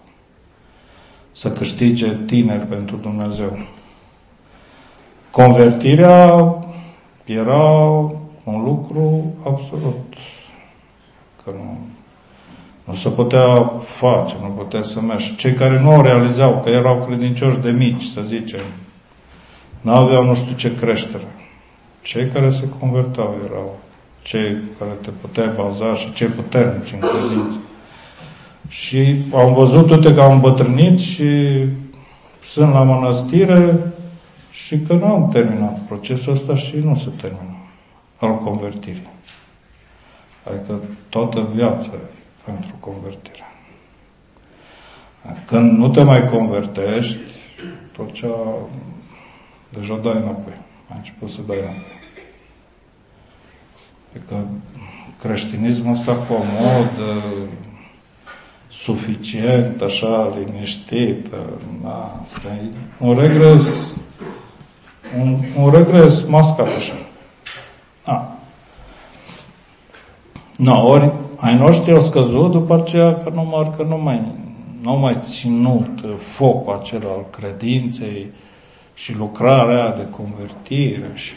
să câștige tineri pentru Dumnezeu. Convertirea era un lucru absolut că nu se putea face, nu putea să mergi. Cei care nu o realizau, că erau credincioși de mici, să zicem, nu aveau nu știu ce creștere. Cei care se converteau erau cei care te puteai baza și cei puternici în credință. Și am văzut, uite că am îmbătrânit și sunt la mănăstire și că nu am terminat procesul ăsta și nu se termină al convertirii. Adică toată viața e pentru convertire. Când nu te mai convertești, tot ce deja dai înapoi. Ai început să dai înapoi. Adică creștinismul ăsta comod, suficient, așa, liniștit, asta e un regres mascat așa. Ori ai noștri au scăzut după aceea că nu mai ținut focul acela al credinței și lucrarea de convertire. Și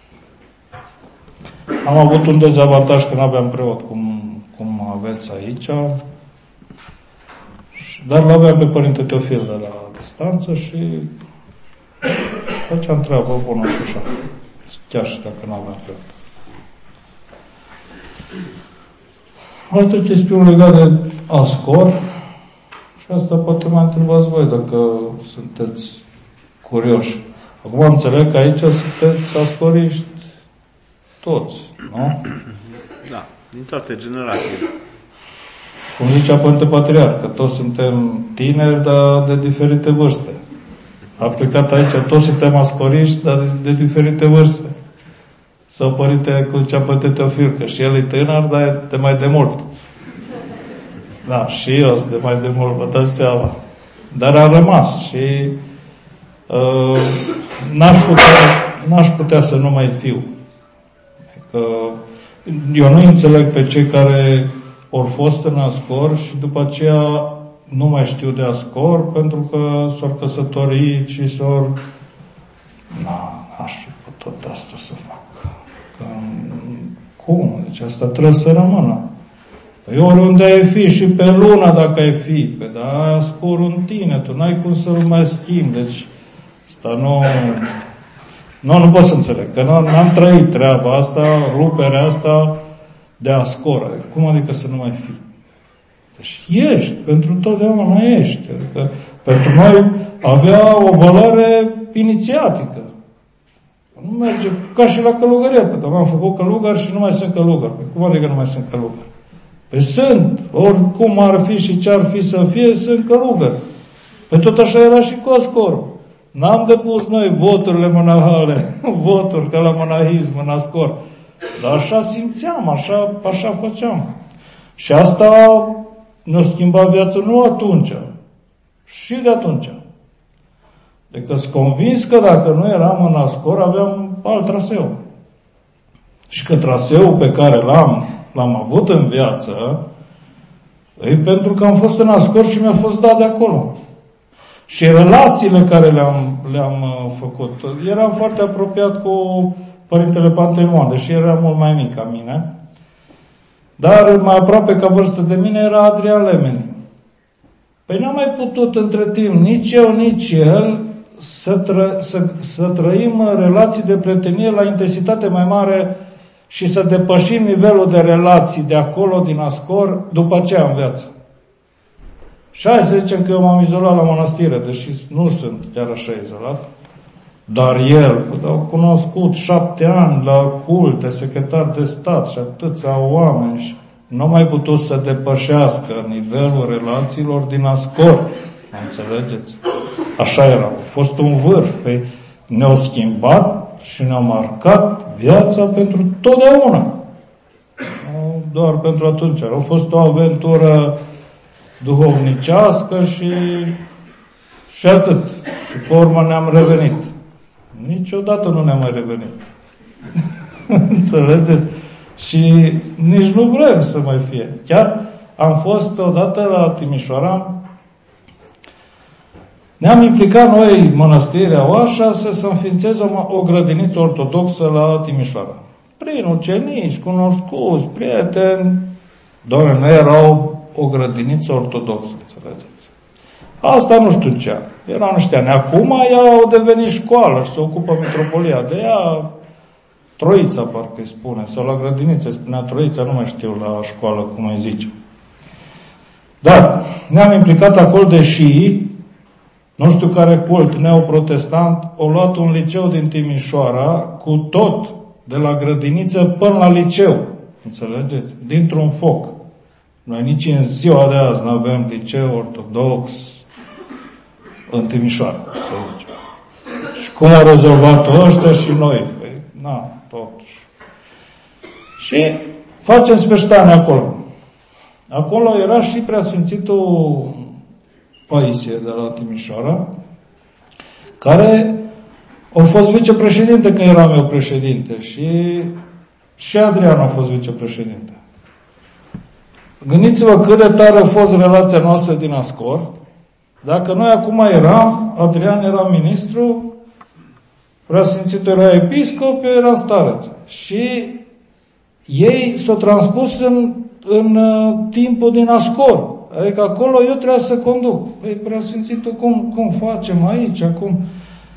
am avut un dezavantaj că nu aveam preot cum aveți aici, dar l-aveam pe Părinte Teofil de la distanță și făceam treabă bună și așa. chiar și dacă nu aveam drept. Altă chestiune legată de Ascor, și asta poate mai întrebați voi dacă sunteți curioși. Acum înțeleg că aici sunteți ascoriști toți, nu? Da, din toate generațiile. Cum zicea Părinte Patriarh, că toți suntem tineri, dar de diferite vârste. Aplicat aici, toți suntem ascoriști, dar de diferite vârste. Sau Părinte, cum zicea Părinte Teofil, că și el e tânăr, dar e de mai de mult. Da, și eu sunt de mai de mult, vă dați seama. Dar am rămas și n-aș putea să nu mai fiu. Că eu nu înțeleg pe cei care au fost în Ascor și după aceea nu mai știu de Ascor pentru că s-au căsătorit și s-au... N-aș fi putut asta să fac. Că, cum? Deci asta trebuie să rămână. Păi oriunde ai fi și pe lună dacă ai fi, pe dar Ascor în tine, tu n-ai cum să-l mai schimbi. Deci asta nu pot să înțeleg, că n-am trăit treaba asta, ruperea asta de Ascor. Cum adică să nu mai fii? Deci ești, pentru totdeauna ești. Adică pentru noi avea o valoare inițiatică. Nu merge ca și la călugărie. Pentru că am făcut călugări și nu mai sunt călugări. Cum adică nu mai sunt călugări? Păi sunt, oricum ar fi și ce ar fi să fie, sunt călugări. Păi tot așa era și cu Ascorul. N-am depus noi voturile monahale, voturi ca la monahism în Ascor. Dar așa simțeam, așa făceam. Și asta ne-a schimbat viața nu atunci, și de atunci. Deci că-s convins că dacă nu eram în Ascor, aveam alt traseu. Și că traseul pe care l-am avut în viață, e pentru că am fost în Ascor și mi-a fost dat de acolo. Și relațiile care le-am făcut. Eram foarte apropiat cu Părintele Pantelimon, deși era mult mai mic ca mine. Dar mai aproape ca vârstă de mine era Adrian Lemeni. Păi n-am mai putut între timp, nici eu, nici el, să trăim relații de prietenie la intensitate mai mare și să depășim nivelul de relații de acolo, din Ascor, după aceea în viață. Și hai să zicem că eu m-am izolat la mănăstire, deși nu sunt chiar așa izolat, dar el, au cunoscut 7 ani la culte, secretar de stat și atâția oameni și nu a mai putut să depășească nivelul relațiilor din Ascor. Înțelegeți? Așa era. A fost un vârf. Păi ne-au schimbat și ne-au marcat viața pentru totdeauna. Nu doar pentru atunci. A fost o aventură duhovnicească și atât. Și pe urmă ne-am revenit. Niciodată nu ne-am mai revenit. Înțelegeți? Și nici nu vrem să mai fie. Chiar am fost odată la Timișoara, ne-am implicat noi, Mănăstirea Oașa, să se înființeze o grădiniță ortodoxă la Timișoara. Prin ucenici, cunoscuți, prieteni. Doamne, nu erau o grădiniță ortodoxă, înțelegeți? Asta nu știu ce. Erau niște ani. Acum ea au devenit școală și se ocupă mitropolia de ea. Troița, parcă îi spune, sau la grădiniță îi spunea Troița, nu mai știu la școală cum îi zice. Dar ne-am implicat acolo, deși nu știu care cult neoprotestant o luat un liceu din Timișoara cu tot, de la grădiniță până la liceu. Înțelegeți? Dintr-un foc. Noi nici în ziua de azi nu avem liceu ortodox în Timișoara, să zicem. Și cum au rezolvat-o ăștia și noi? Păi, totuși. Și facem speștane acolo. Acolo era și preasfințitul Paisie de la Timișoara, care a fost vicepreședinte când eram eu președinte și Adrian a fost vicepreședinte. Gândiți-vă cât de tare a fost relația noastră din Ascor. Dacă noi acum eram, Adrian era ministru, preasfințitul era episcop, eu eram stareț. Și ei s-au transpus în timpul din Ascor. Adică acolo eu trebuia să conduc. Păi, preasfințitul, cum facem aici?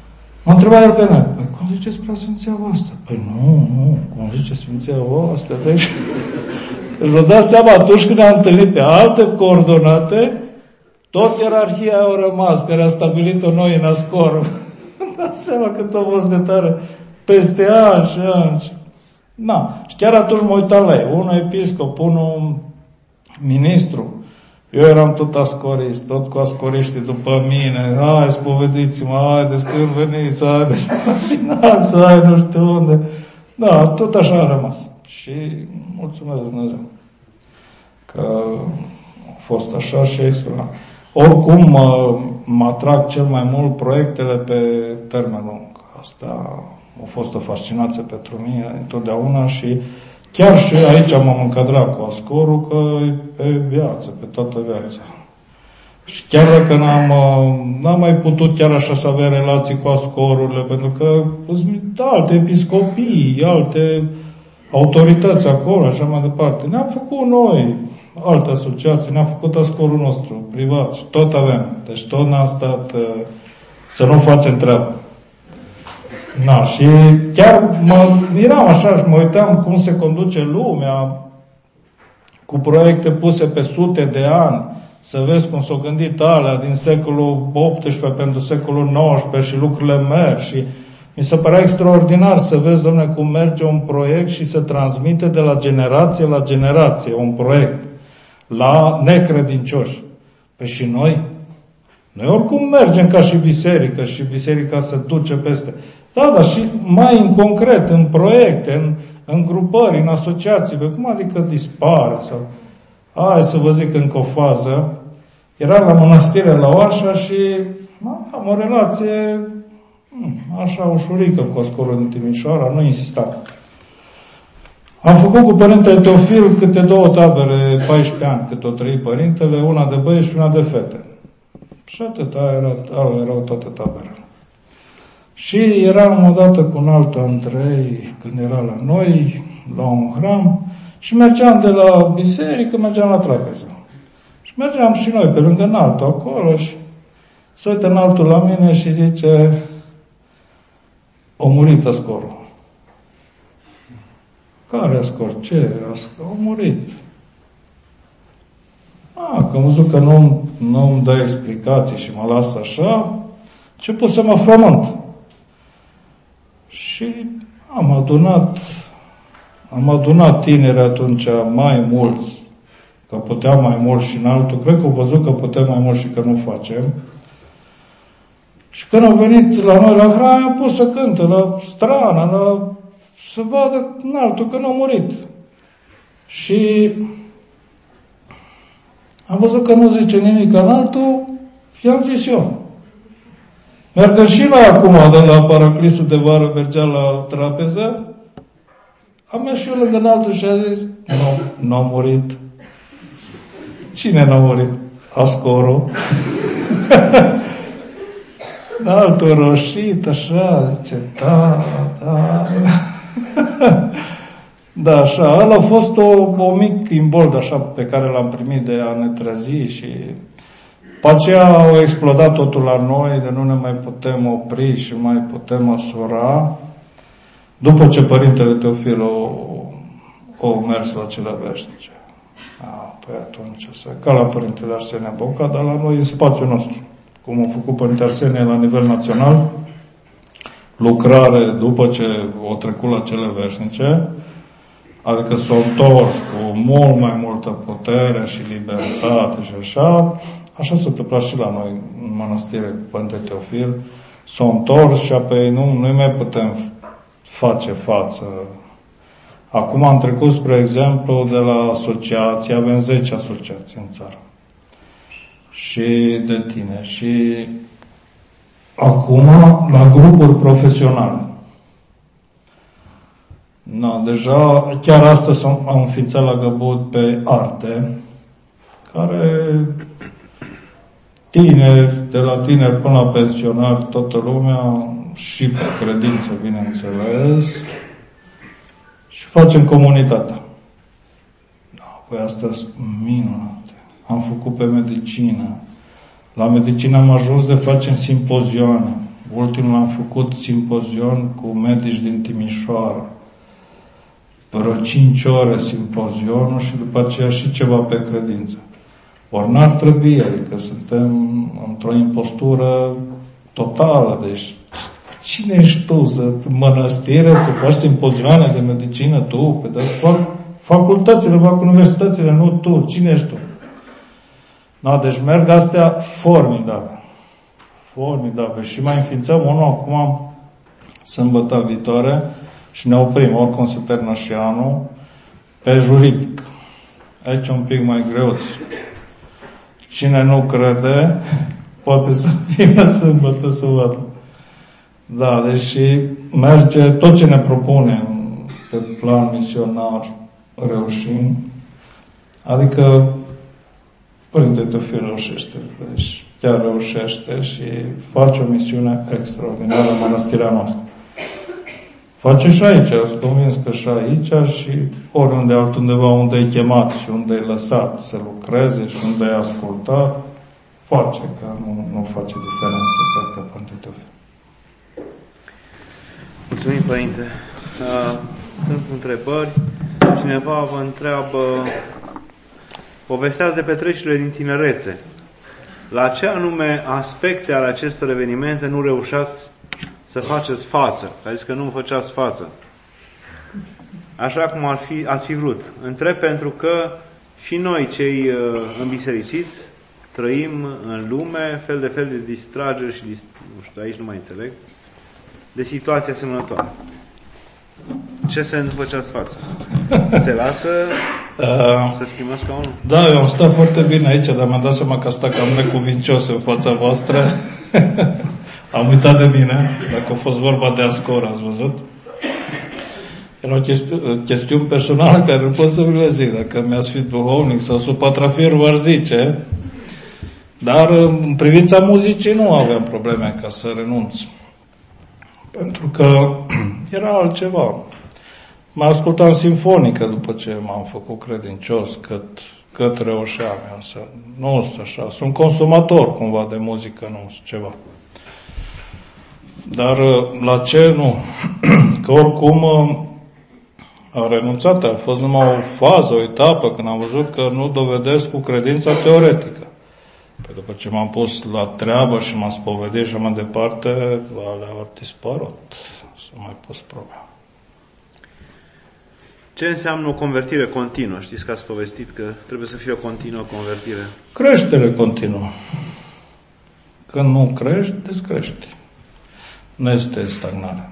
M-a întrebat el pe mine, păi cum ziceți preasfinția voastră? Păi nu, cum zice sfinția voastră? Deci, vă dați seama, atunci când ne-am întâlnit pe alte coordonate, tot ierarhia au rămas, care a stabilit-o noi în Ascor. Îmi dați seama cât a fost de tare, peste ani și ani. Na, și chiar atunci mă uitam la ei, unul episcop, unul ministru. Eu eram tot ascorist, tot cu ascoriștii după mine. Hai, spovediți-mă, haideți când veniți, haideți, asinați, hai, nu știu unde. Da, tot așa a rămas. Și mulțumesc Dumnezeu că a fost așa și extraordinar. Oricum mă atrag cel mai mult proiectele pe termen lung. Asta a fost o fascinație pentru mine întotdeauna și chiar și aici m-am încadrat cu Ascorul, că e pe viață, pe toată viața. Și chiar dacă n-am mai putut chiar așa să avem relații cu Ascorurile, pentru că sunt alte episcopii, alte autorități acolo, așa mai departe. Ne-am făcut noi alte asociații, ne-am făcut Ascorul nostru, privat, și tot avem. Deci tot n-a stat să nu facem treabă. Na, și chiar mă miram așa și mă uitam cum se conduce lumea cu proiecte puse pe sute de ani, să vezi cum s-au gândit alea din secolul XVIII pentru secolul XIX și lucrurile merg și mi se părea extraordinar să vezi, dom'le, cum merge un proiect și se transmite de la generație la generație un proiect la necredincioși. Păi și noi oricum mergem ca și biserică și biserica se duce peste. Da, dar și mai în concret, în proiecte, în grupări, în asociații, pe cum adică dispare sau... Hai să vă zic încă o fază. Eram la mănăstire la Oașa și am o relație așa ușurică cu Ascorul din Timișoara, nu insistam. Am făcut cu Părintele Teofil câte 2 tabere, 14 ani, cât o trăi Părintele, una de băieți și una de fete. Și atâta erau toate taberele. Și eram odată cu un altul Andrei, când era la noi, la un hram, și mergeam de la biserică, mergeam la trapeză. Și mergeam și noi pe lângă înaltul acolo și se uită înaltul la mine și zice: "A murit Ascorul." "Care Ascor? Ce Ascor? A murit." Că am văzut că nu îmi dă explicații și mă lasă așa, început să mă frământ. Și am adunat tineri atunci mai mulți, că puteam mai mult și în altul. Cred că au văzut că putem mai mult și că nu facem. Și când au venit la noi la hram, am pus să cânte la strană, să vadă în altul că nu a murit. Și am văzut că nu zice nimic în altul și am zis eu. Mergă și noi acum, de la Paraclisul de vară, mergea la trapeză, am mers și eu lângă înaltul și a zis: nu a murit. Cine n-a murit? Ascorul. Altul roșit, așa, zice: da. Da, așa, ăla a fost o mic imbold așa pe care l-am primit de a ne trezi și după aceea au explodat totul la noi, de nu ne mai putem opri și mai putem măsura. După ce Părintele Teofil o mers la cele veșnice. Păi atunci, ca la Părintele Arsenie Boca, dar la noi în spațiul nostru. Cum a făcut Părintele Arsenie la nivel național, lucrare după ce o trecut la cele veșnice, adică s-a întors cu mult mai multă putere și libertate și așa. Așa s-a întâmplat și la noi în mănăstire cu Părintele Teofil. S-a întors și apoi nu mai putem face față. Acum am trecut, spre exemplu, de la asociații, avem 10 asociații în țară. Și de tine. Și acum la grupuri profesionale. Deja, chiar astăzi am înființat la Găbut pe arte, care tineri, de la tineri până la pensionari, toată lumea, și pe credință, bineînțeles, și facem comunitatea. Păi astea sunt minunate. Am făcut pe medicină. La medicină am ajuns de facem simpozioane. ultimul am făcut simpozion cu medici din Timișoara. Vreo 5 ore simpozionul și după aceea și ceva pe credință. Ori n-ar trebui, adică suntem într-o impostură totală, deci cine ești tu să mănăstire, să faci simpozioane de medicină tu? Pe facultățile, fac universitățile, nu tu. Cine ești tu? Da, deci merg astea formidabile. Formidabile. Și mai înființăm unul acum sâmbătă viitoare și ne oprim, oricum se termină și anul, pe juridic. Aici un pic mai greuț. Cine nu crede, poate să vină sâmbătă să vadă. Da, deși merge tot ce ne propunem pe plan misionar, reușim. Adică Părinte Teofil reușește, deci chiar reușește și face o misiune extraordinară în mănăstirea noastră. Face și aici, sunt convins că și aici și oriunde altundeva unde e chemat și unde e lăsat să lucreze și unde e ascultat, face, că nu face diferență, cred că Părinte Teofil. Mulțumim, Părinte. Sunt întrebări. Cineva vă întreabă, povesteați de petrecerile din tinerețe. La ce anume aspecte ale acestor evenimente nu reușați să faceți față? Că zis că nu făceați față. Așa cum ați fi vrut. Întreb pentru că și noi, cei îmbisericiți, trăim în lume fel de distrageri și, nu știu, aici nu mai înțeleg, de situații asemănătoare. Ce se nu făceați față? Se lasă să schimbați ca unul? Da, eu am stat foarte bine aici, dar mi-am dat seama că asta cam necuvincios în fața voastră. Am uitat de mine, dacă a fost vorba de Ascor, ați văzut? Erau chestiuni personale care nu pot să vi le zic, dacă mi-ați fi duhovnic sau sub patrafirul ar zice. Dar în privința muzicii nu aveam probleme ca să renunț. Pentru că era altceva. Mai ascultam simfonică după ce m-am făcut credincios, cât reușeam eu să... Nu sunt așa, sunt consumator cumva de muzică, nu sunt ceva. Dar la ce nu? Că oricum a renunțat, a fost numai o fază, o etapă, când am văzut că nu dovedesc cu credința teoretică. Păi după ce m-am pus la treabă și m-am spovedit și mai departe, alea au dispărut. S-a mai pus problema. Ce înseamnă o convertire continuă? Știți că ați povestit că trebuie să fie o continuă convertire. Creștere continuă. Când nu crești, descrești. Nu este stagnare.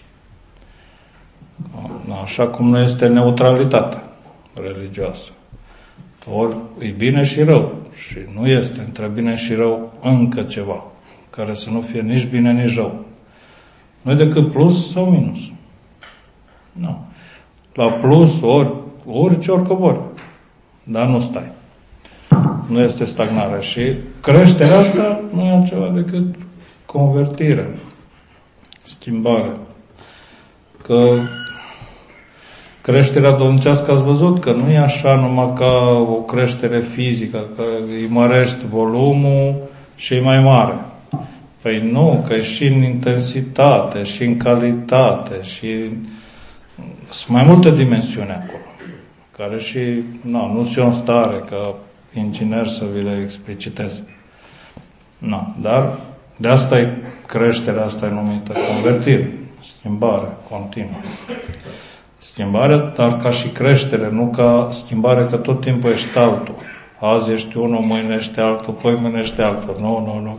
Așa cum nu este neutralitatea religioasă. Ori e bine și rău. Și nu este între bine și rău încă ceva, care să nu fie nici bine, nici rău. Nu e decât plus sau minus. Nu. La plus, orice oricăbori. Dar nu stai. Nu este stagnare. Și creșterea asta nu e altceva decât convertire, schimbare. Că creșterea domnicească ați văzut că nu e așa numai ca o creștere fizică, că îi mărești volumul și e mai mare. Păi nu, că e și în intensitate, și în calitate, și sunt mai multe dimensiuni acolo, care și, nu sunt eu în stare ca inginer să vi le explicitez. Dar de asta e creșterea, asta e numită convertire, schimbare continuă. Schimbare, dar ca și creștere, nu ca schimbare că tot timpul ești altul. Azi ești unul, mâine ești altul, poi mâine ești altul. Nu.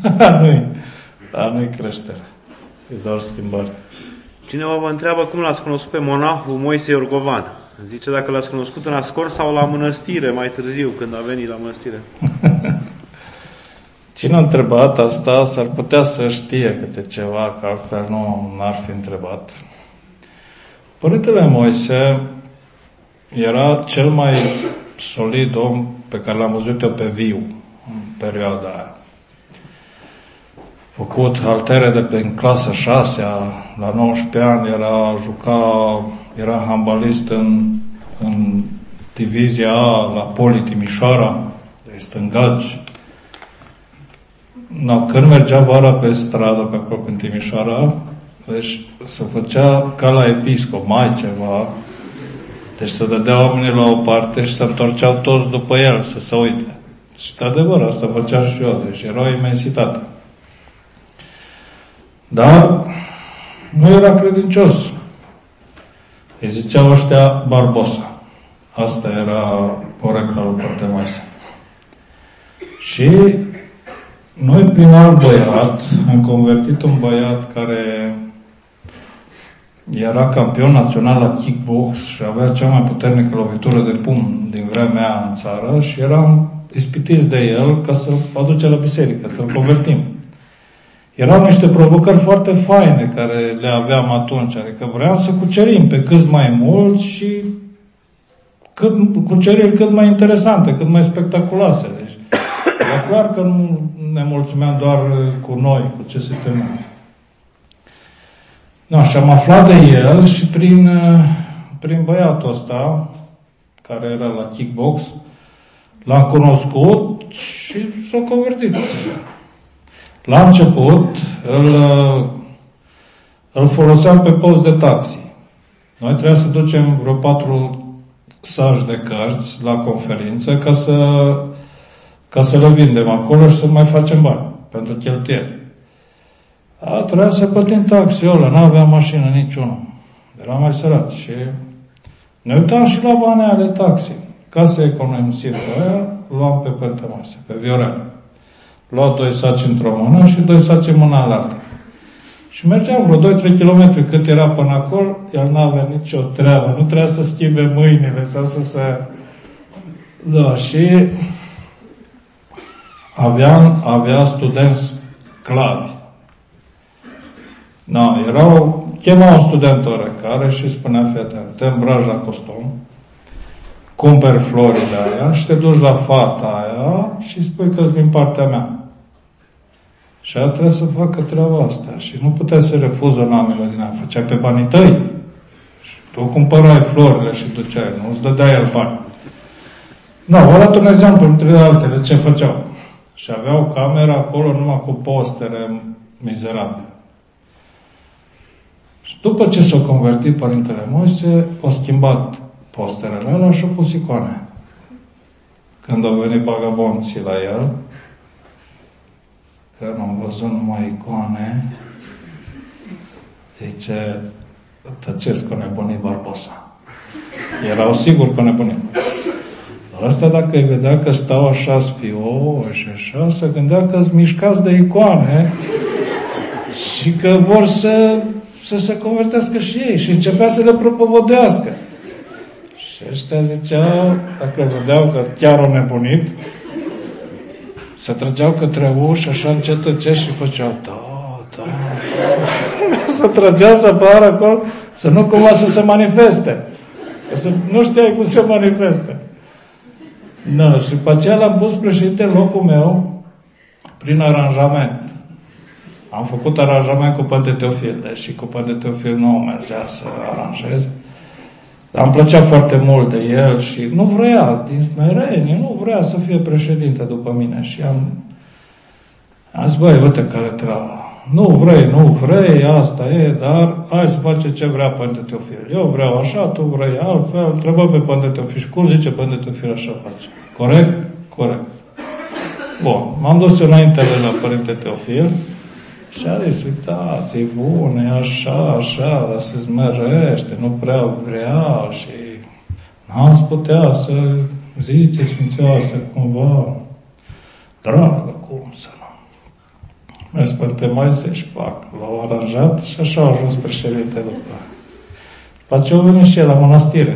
Nu-i creștere. E doar schimbare. Cineva vă întreabă cum l-ați cunoscut pe monahul Moise Iorgovan. Zice dacă l-ați cunoscut în Ascor sau la mănăstire, mai târziu, când a venit la mănăstire. Cine a întrebat asta s-ar putea să știe câte ceva, că altfel nu n-ar fi întrebat. Părintele Moise era cel mai solid om pe care l-am văzut eu pe viu în perioada aia. Făcut haltere de pe clasa 6, la 19 ani era handbalist în divizia A la Poli Timișoara, de stângaci. când mergea vara pe stradă, pe acolo, în Timișoara, deci se făcea ca la episcop, mai ceva, deci se dădea oamenii la o parte și se întorceau toți după el să se uite. Și de adevăr, asta făcea și eu, deci era o imensitate. Dar nu era credincios. Îi ziceau ăștia Barbosa. Asta era porecla lui Părinte Moise. Și noi, prin alt băiat, am convertit un băiat care era campion național la kickbox și avea cea mai puternică lovitură de pumn din vremea aia în țară și eram ispitiți de el ca să-l aduce la biserică, să-l convertim. Erau niște provocări foarte faine care le aveam atunci, adică vreau să cucerim pe cât mai mulți și cuceriri cât mai interesante, cât mai spectaculoase. Deci, e clar că nu ne mulțumeam doar cu noi, cu ce se temea. No, și am aflat de el și prin băiatul ăsta, care era la kickbox, l-am cunoscut și s-a convertit. La început, îl foloseam pe post de taxi. Noi trebuia să ducem vreo 4 saci de cărți la conferință ca să le vindem acolo și să mai facem bani pentru cheltuieli. Trebuia să plătim taxiul ăla, n-aveam mașină niciunul. Era mai sărat și ne uitam și la banii aia de taxi. Ca să economisim pe aia, luam pe Părinte Moise, pe Viorel. Luam 2 saci într-o mână și 2 saci în mâna alaltă. Și mergeam vreo 2-3 km cât era până acolo, el n-avea nicio treabă, nu trebuia să schimbe mâinile sau să se... Da, și avea studenți clavi. Da, chema un student oarecare și spunea, fii atent, te îmbraci la costum, cumperi florile aia și te duci la fata aia și spui că-s din partea mea. Și aia trebuie să facă treaba asta. Și nu puteai să refuzi o namilă din aia. Făceai pe banii tăi. Și tu cumpărai florile și duceai. Nu îți dădea el bani. Nu, vă arăt un exemplu între altele ce făceau. Și aveau camera acolo numai cu postere mizerabile. Și după ce s-a convertit Părintele Moise, a schimbat posterele alea și a pus icoane. Când au venit vagabonții la el, că nu am văzut numai icoane, zice, tăcesc cu nebunii Barbosa. Erau sigur că nebunii. Asta dacă îi vedea că stau așa spioși, așa, se gândea că-s mișcați de icoane și că vor să se convertească și ei și începea să le propovăduiască. Și ăștia ziceau, dacă vedeau că chiar au nebunit, se trăgeau către ușă, așa încet și făceau, da. Se trăgeau să apară acolo, să nu cumva să se manifeste. Că nu știai cum se manifeste. Da, și pe aceea l-am pus președinte în locul meu prin aranjament. Am făcut aranjament cu Părinte Teofil, deși cu Părinte Teofil nu mergea să aranjez. Dar îmi plăcea foarte mult de el și nu vrea, din smerenie, nu vrea să fie președinte după mine. Și am zis, băi, uite care treaba. Nu vrei, asta e, dar hai să face ce vrea Părinte Teofil. Eu vreau așa, tu vrei altfel, întrebăm pe Părinte Teofil. Și cum zice Părinte Teofil, așa face. Corect? Corect. Bun, m-am dus înainte la Părinte Teofil și a zis, uitați, e bun, e așa, dar se smerește, nu prea vrea și n-ați putea să zice Sfințioasă cumva, dragă, cum să nu. Mers Părinte Moise și l-au aranjat și așa au ajuns președinte după. După aceea au venit și el la mănăstire.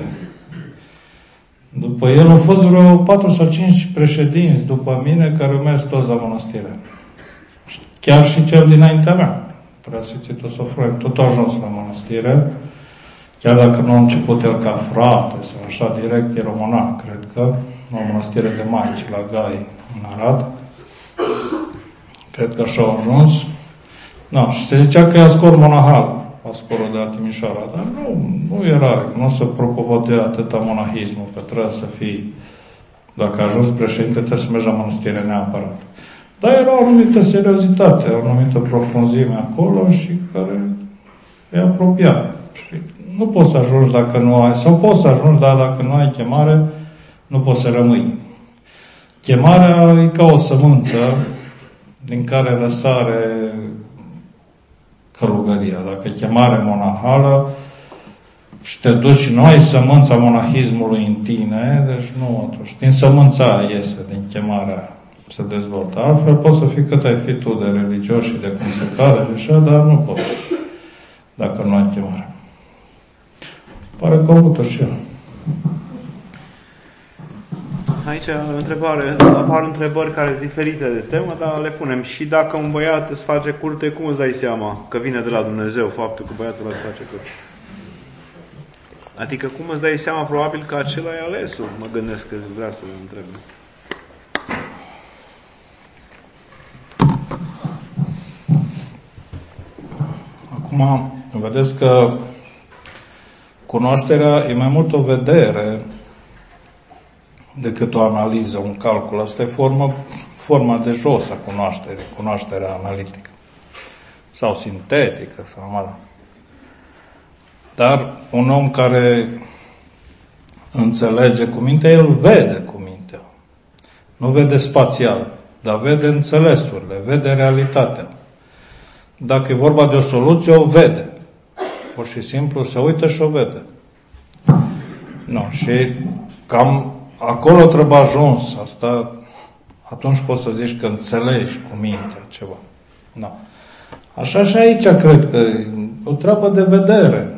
După el au fost vreo 4 sau 5 președinți după mine care au mers toți la mănăstire. Chiar și cel dinaintea mea, Preasfințitul Sofronie, tot a ajuns la mănăstire, chiar dacă nu a început el ca frate sau așa direct, era monah, cred că, la o mănăstire de maici, la Gai, în Arad. Cred că așa a ajuns. No, și se zicea că e ascor monahal, ascorul de la Timișoara, dar nu era, nu se propovăduia atâta monahismul, că trebuia să fii, dacă a ajuns președinte, trebuie să mergi la mănăstire neapărat. Dar era o anumită seriozitate, o anumită profunzime acolo și care e apropiat. Și nu poți să ajungi dacă nu ai, sau poți să ajungi, dar dacă nu ai chemare, nu poți să rămâi. Chemarea e ca o sămânță din care răsare călugăria. Dacă chemare monahală și te duci și nu ai sămânța monahismului în tine, deci nu atunci. Din sămânța iese, din chemarea se dezvoltă. Altfel poți să fii cât ai fi tu de religios și de cum se cade și așa, dar nu poți dacă nu ai chemare. Pare că au avut-o și el. Aici apar întrebări care sunt diferite de temă, dar le punem. Și dacă un băiat îți face curte, cum îți dai seama că vine de la Dumnezeu faptul că băiatul îți face curte? Adică cum îți dai seama probabil că acela e alesul? Mă gândesc că vrea să le întreb. Acum, vedeți că cunoașterea e mai mult o vedere decât o analiză, un calcul. Asta e forma de jos a cunoașterii, cunoașterea analitică. Sau sintetică, sau mai. Dar un om care înțelege cu mintea, el vede cu mintea. Nu vede spațial, dar vede înțelesurile, vede realitatea. Dacă e vorba de o soluție, o vede. Pur și simplu se uită și o vede. Nu, și cam acolo trebuie ajuns. Asta, atunci poți să zici că înțelegi cu mintea ceva. Nu. Așa și aici cred că e o treabă de vedere.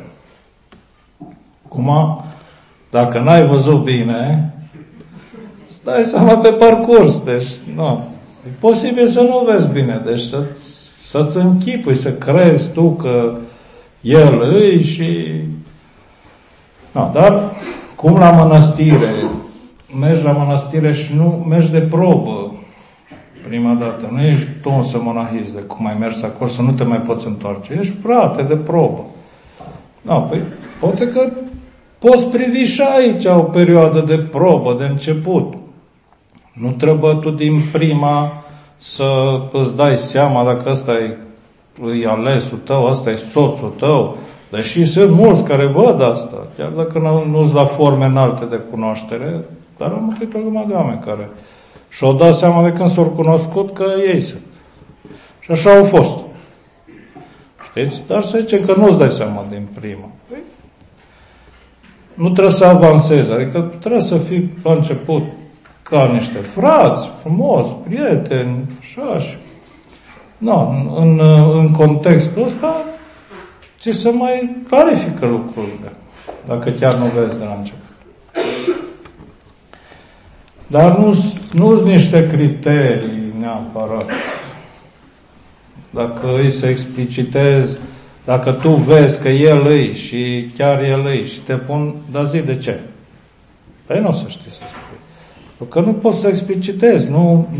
Cum dacă n-ai văzut bine, îți dai seama pe parcurs. Deci, nu. E posibil să nu vezi bine. Deci să-ți închipui, să crezi tu că el îi și... No, dar cum la mănăstire, mergi la mănăstire și nu mergi de probă prima dată. Nu ești tu însă monahist de cum ai mers acolo, să nu te mai poți întoarce. Ești frate de probă. No, păi, poate că poți privi și aici o perioadă de probă, de început. Nu trebuie tu din prima să îți dai seama dacă ăsta e alesul tău, ăsta e soțul tău. Deși sunt mulți care văd asta, chiar dacă nu-s la forme înalte de cunoaștere, dar am multe togmagame care și-au dat seama de când s-au cunoscut că ei sunt. Și așa au fost. Știți? Dar să zicem că nu-ți dai seama din prima. Păi, nu trebuie să avansezi, adică trebuie să fii la început ca niște frați, frumos, prieteni, așa și... No, în contextul ăsta ți se mai clarifică lucrurile, dacă chiar nu vezi de la început. Dar nu-s niște criterii neapărat. Dacă îi să explicitezi, dacă tu vezi că el îi și chiar el îi și te pun, dar zi de ce? Păi nu o să știi să spui. Pentru că nu poți să explicitezi,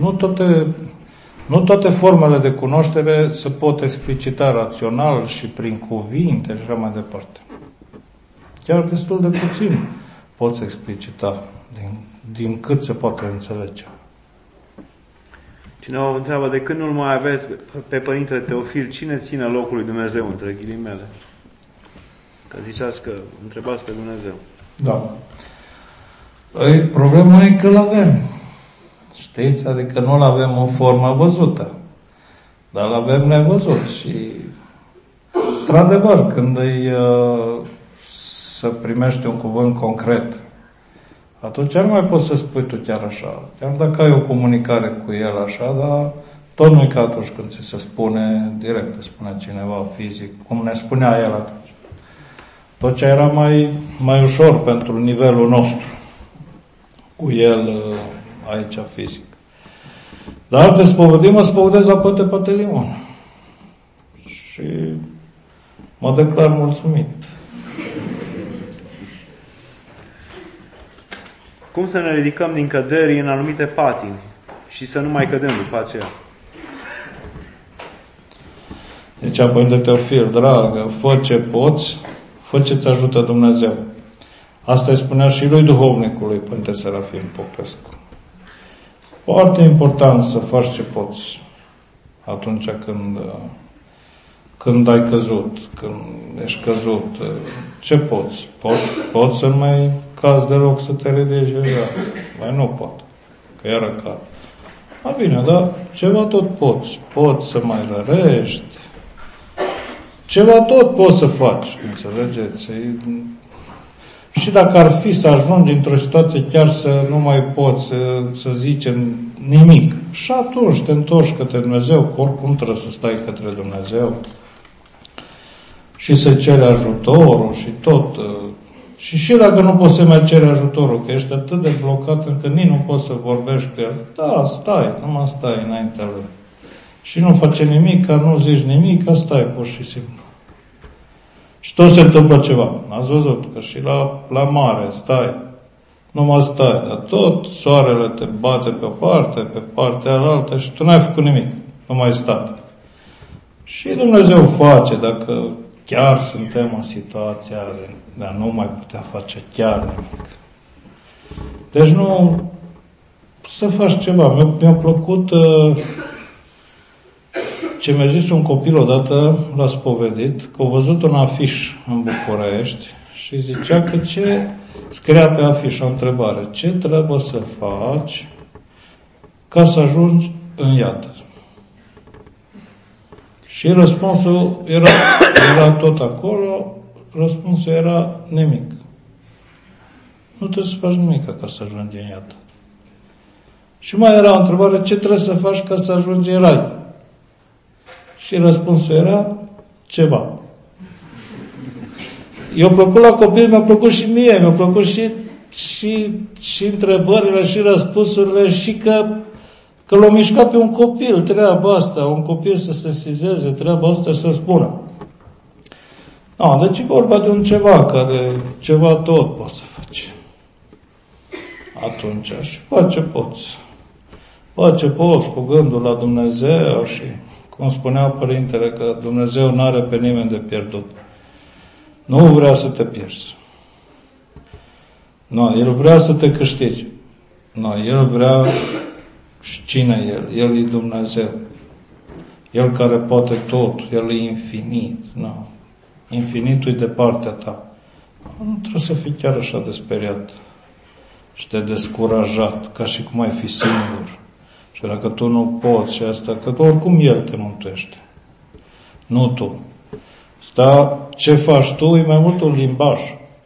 nu toate formele de cunoaștere se pot explicita rațional și prin cuvinte și așa mai departe. Chiar destul de puțin poți explicita din cât se poate înțelege. Cineva vă întreabă, de când nu-l mai aveți pe Părintele Teofil, cine ține locul lui Dumnezeu, între ghilimele? Că ziceați că întrebați pe Dumnezeu. Da. Păi, problema e că l-avem. Știți? Adică nu l-avem în formă văzută, dar l-avem nevăzut și într-adevăr, când să primești un cuvânt concret, atunci nu mai poți să spui tu chiar așa. Chiar dacă ai o comunicare cu el așa, dar tot nu-i ca atunci când ți se spune direct, îți spune cineva fizic, cum ne spunea el atunci. Tot ce era mai ușor pentru nivelul nostru, cu el aici fizic. Dar te mă spovedez la Părinte Patelimon. Și mă declar mulțumit. Cum să ne ridicăm din căderi în anumite patini și să nu mai cădem după aceea? Zicea Părinte Teofil, dragă, fă ce poți, fă ce-ți ajută Dumnezeu. Asta îi spunea și lui duhovnicului Părinte Serafim Popescu. Foarte important să faci ce poți atunci când ai căzut, când ești căzut. Ce poți? Poți să nu mai cazi deloc, să te ridici deja. Mai nu pot, că iară cad. Bine, dar ceva tot poți. Poți să mai rărești. Ceva tot poți să faci, înțelegeți? Și dacă ar fi să ajungi într-o situație chiar să nu mai poți, să zicem nimic, și atunci te întorci către Dumnezeu, că oricum trebuie să stai către Dumnezeu și să ceri ajutorul și tot. Și dacă nu poți să mai ceri ajutorul, că ești atât de blocat încât nici nu poți să vorbești cu el, da, stai, numai stai înaintea lui. Și nu face nimic, că nu zici nimic, că stai pur și simplu. Și tot se întâmplă ceva. Ați văzut că și la mare stai, numai stai, dar tot soarele te bate pe partea alaltă și tu n-ai făcut nimic, nu mai stai. Și Dumnezeu face, dacă chiar suntem în situația de a nu mai putea face chiar nimic. Deci nu, să faci ceva. Mi-a plăcut ce mi-a zis un copil odată, l-a spovedit, că a văzut un afiș în București și zicea că scria pe afiș o întrebare: ce trebuie să faci ca să ajungi în iad? Și răspunsul era tot acolo, răspunsul era nimic. Nu trebuie să faci nimic ca să ajungi în iad. Și mai era o întrebare: ce trebuie să faci ca să ajungi în rai? Și răspunsul era ceva. I-a plăcut la copil, mi-a plăcut și mie, mi-a plăcut și întrebările, și răspunsurile, și că l-a mișcat pe un copil treaba asta, un copil să se sesizeze treaba asta și să spună. No, deci e vorba de un ceva ceva tot poți să faci. Atunci și fă ce poți. Fă ce poți cu gândul la Dumnezeu și, cum spunea Părintele, că Dumnezeu nu are pe nimeni de pierdut. Nu vrea să te pierzi. Nu, El vrea să te câștigi. Nu, El vrea. Și cine e El? El e Dumnezeu. El care poate tot. El e infinit. Nu. Infinitul e de partea ta. Nu trebuie să fii chiar așa de speriat și de descurajat, ca și cum ai fi singur. Și dacă tu nu poți și asta, că oricum El te mântuiește. Nu tu. Ce faci tu e mai mult un limbaj.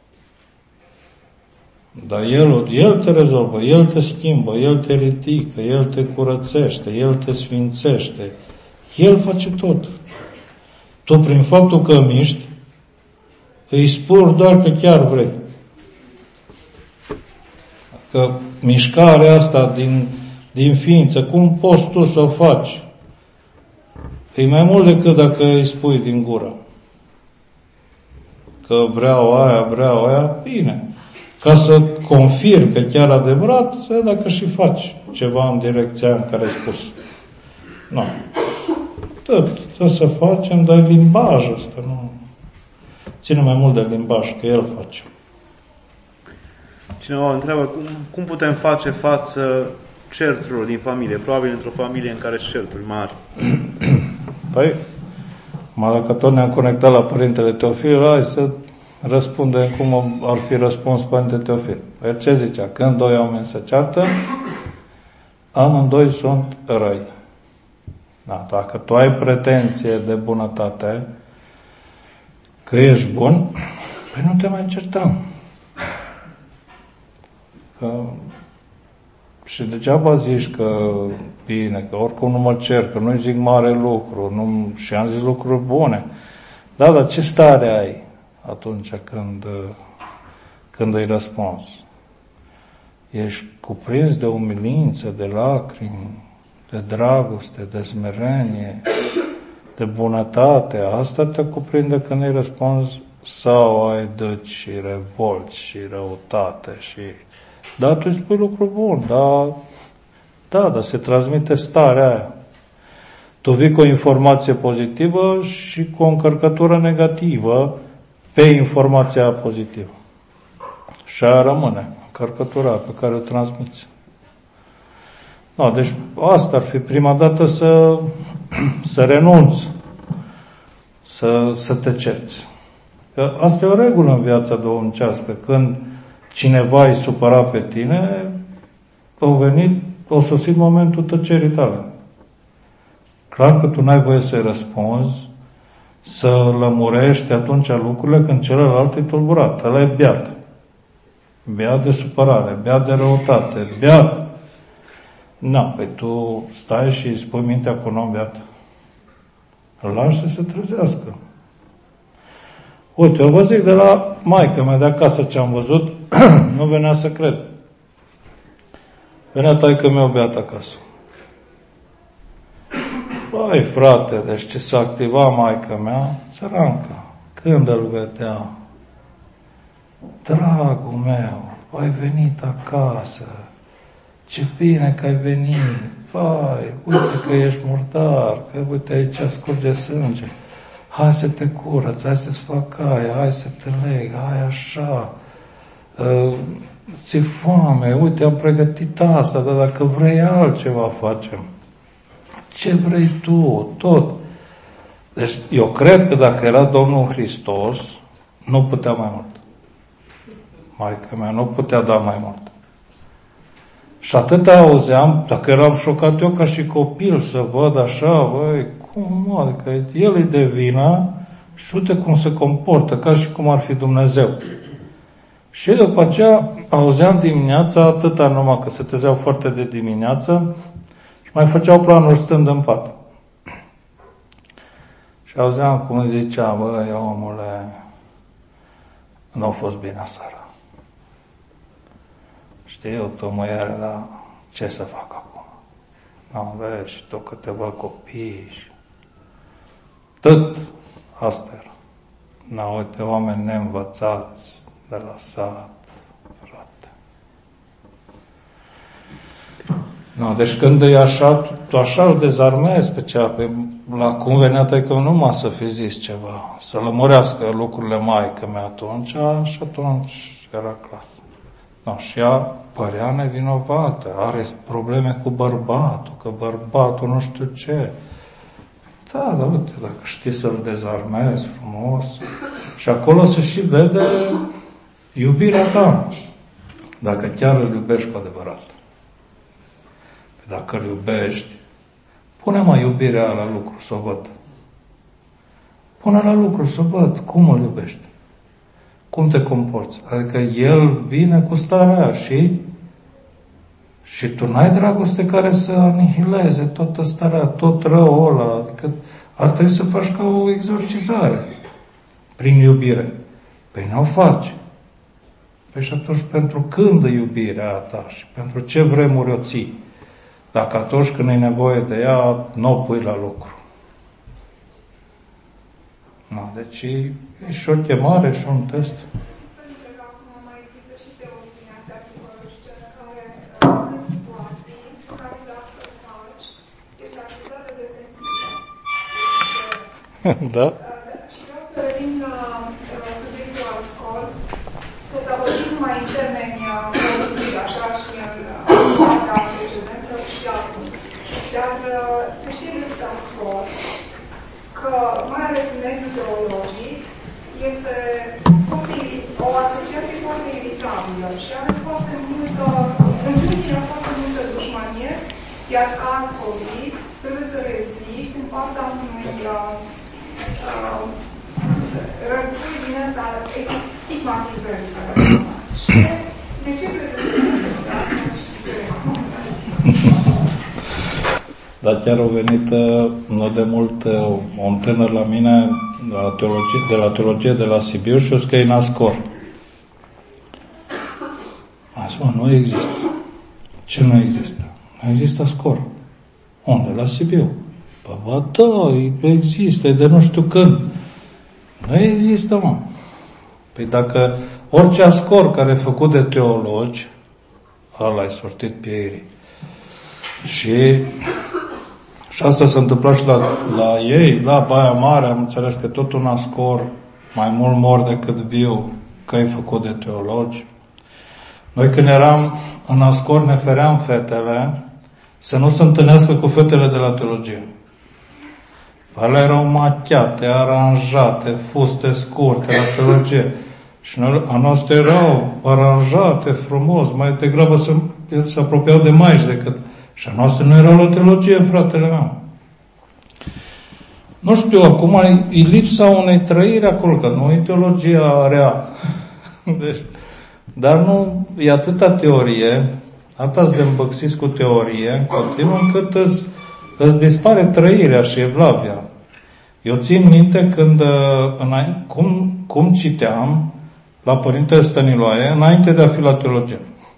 Dar El te rezolvă, El te schimbă, El te ridică, El te curățește, El te sfințește. El face tot. Tu, prin faptul că miști, îi spui doar că chiar vrei. Că mișcarea asta din ființă, cum poți tu să o faci? E mai mult decât dacă îi spui din gură. Că vreau aia, bine. Ca să confirmi că chiar adevărat, dacă și faci ceva în direcția în care ai spus. Nu. Tot să facem, dar limbajul ăsta, nu. Ține mai mult de limbaj, că El face. Cineva întreabă cum putem face față certurilor din familie, probabil într-o familie în care sunt certuri mari. Păi, dacă tot ne-am conectat la Părintele Teofil, hai să răspundem cum ar fi răspuns Părintele Teofil. Păi ce zicea? Când doi oameni se ceartă, amândoi sunt răi. Da, dacă tu ai pretenție de bunătate, că ești bun, păi nu te mai certăm. Și degeaba zici că bine, că oricum nu mă cer, că nu-i zic mare lucru, și am zis lucruri bune. Da, dar ce stare ai atunci când îi răspuns? Ești cuprins de umilință, de lacrimi, de dragoste, de smerenie, de bunătate. Asta te cuprinde când îi răspunzi, sau ai dăci și revolți și răutate și... Da, tu îi spui lucru bun, dar se transmite starea aia. Tu vii cu o informație pozitivă și cu o încărcătură negativă pe informația pozitivă. Și aia rămâne, încărcătura pe care o transmiți. No, deci asta ar fi prima dată să renunți, să te cerți. Că asta e o regulă în viața duhovnicească. Când cineva îi supăra pe tine, a sosit momentul tăcerii tale. Clar că tu n-ai voie să-i răspunzi, să lămurești atunci lucrurile când celălalt e tulburat. Ăla e beat. Beat de supărare, beat de răutate, beat. Păi tu stai și îi spui mintea cu un om beat. Îl lași să se trezească. Uite, eu vă zic de la maică mea de acasă ce am văzut, nu venea să cred. Venea taică-meu beat acasă. Băi, frate, deci ce s-a activat maică mea, țărancă, când îl vedea, dragul meu, ai venit acasă, ce bine că ai venit, vai, uite că ești murdar, că uite aici scurge sânge, hai să te curăți, hai să-ți fac aia, hai să te leg, hai așa, ți-e foame, uite am pregătit asta, dar dacă vrei altceva facem. Ce vrei tu, tot. Deci eu cred că dacă era Domnul Hristos, nu putea mai mult. Maica mea nu putea da mai mult. Și atâta auzeam, dacă eram șocat eu ca și copil să văd așa, băi, cum, adică el e de vină și uite cum se comportă, ca și cum ar fi Dumnezeu. Și după aceea auzeam dimineața, atâta numai că se trezeau foarte de dimineață, mai făceau planuri stând în pat. Și auzeam cum zicea, băi, omule, nu a fost bine seara. Știu, tu măiare, dar ce să fac acum? Nu, vezi, și tu câteva copii și... Tot asta era. Nu, uite, oameni neînvățați de la sat, frate. No, deci când e așa, tu așa îl dezarmezi pe cea, la cum venea tăică numai să fi zis ceva, să lămurească lucrurile maică mea atunci, și atunci era clar. No, și ea părea nevinovată, are probleme cu bărbatul, că bărbatul nu știu ce. Da, dar uite, dacă știi să-l dezarmezi frumos, și acolo se și vede iubirea ta, dacă chiar îl iubești cu adevărat. Dacă îl iubești, pune-mă iubirea la lucru, să o văd. Pune la lucru, să văd cum îl iubești. Cum te comporți. Adică el vine cu starea aia și tu n-ai dragoste care să anihileze toată starea, tot răul ăla. Adică ar trebui să faci ca o exorcizare prin iubire. Păi nu o faci. Păi și atunci pentru când e iubirea ta și pentru ce vremuri o ții? Dacă atunci când e nevoie de ea, nu o pui la lucru. No, deci e și o chemare și un test. Da? Și vreau să revin la subiectul Ascol, că s-a vorbit numai în termeni pozitiv, așa, și în partea precedentă și acum. Dar să știe despre Ascol că, mai ales în mediul teologic, este o asociație foarte iritabilă și are foarte multă, întâlnirea foarte multă dușmanie, iar Ascolii trebuie să reziști în fața unui război din ăsta stigmatizări. De ce Dar chiar a venit nu de mult un tânăr la mine de la teologie de la Sibiu și o zis că e Ascor. A zis, nu există. Ce nu există? Nu există Ascor. Unde? La Sibiu. Ba da, există, e de nu știu când. Nu există, mă. Păi dacă orice Ascor care e făcut de teologi, ăla-i sortit pe ei. Și asta s-a întâmplat și la ei, la Baia Mare, am înțeles că tot un Ascor, mai mult mor decât viu, că e făcut de teologi. Noi când eram în Ascor ne feream fetele să nu se întâlnească cu fetele de la teologie. Alea erau machiate, aranjate, fuste scurte la teologie. Și a noastră erau aranjate frumos, mai degrabă se apropiau de maici decât... Și a noastră nu erau la teologie, fratele meu. Nu știu, acum e lipsa unei trăiri acolo, că nu e teologia reală. Deci, dar nu, e atâta teorie, atât de îmbăxiți cu teorie, în continuu, încât îți dispare trăirea și evlavia. Eu țin minte când, cum citeam la Părintele Stăniloae, înainte de a fi la teologie.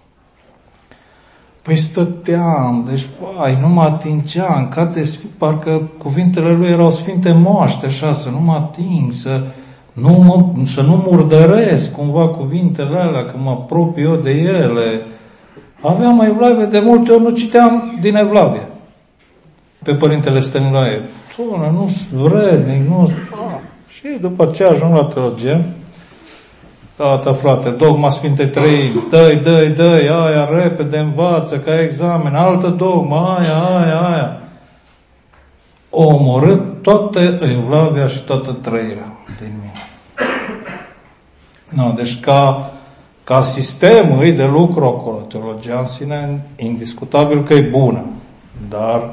Păi stăteam, deci, nu mă atingeam, parcă cuvintele lui erau sfinte moaște, așa, să nu mă ating, să nu murdăresc cumva cuvintele alea, că mă apropii eu de ele. Aveam evlavie, de multe ori nu citeam din evlavie pe Părintele Stăniloae. Nu-s vrednic, Și după aceea ajung la teologie. Gata, frate, dogma Sfintei Treimi, dă-i, aia, repede, învață, ca examen, altă dogma, aia. O omorât toată evlavia și toată trăirea din mine. No, deci ca sistem e de lucru acolo, teologia în sine, indiscutabil că e bună, dar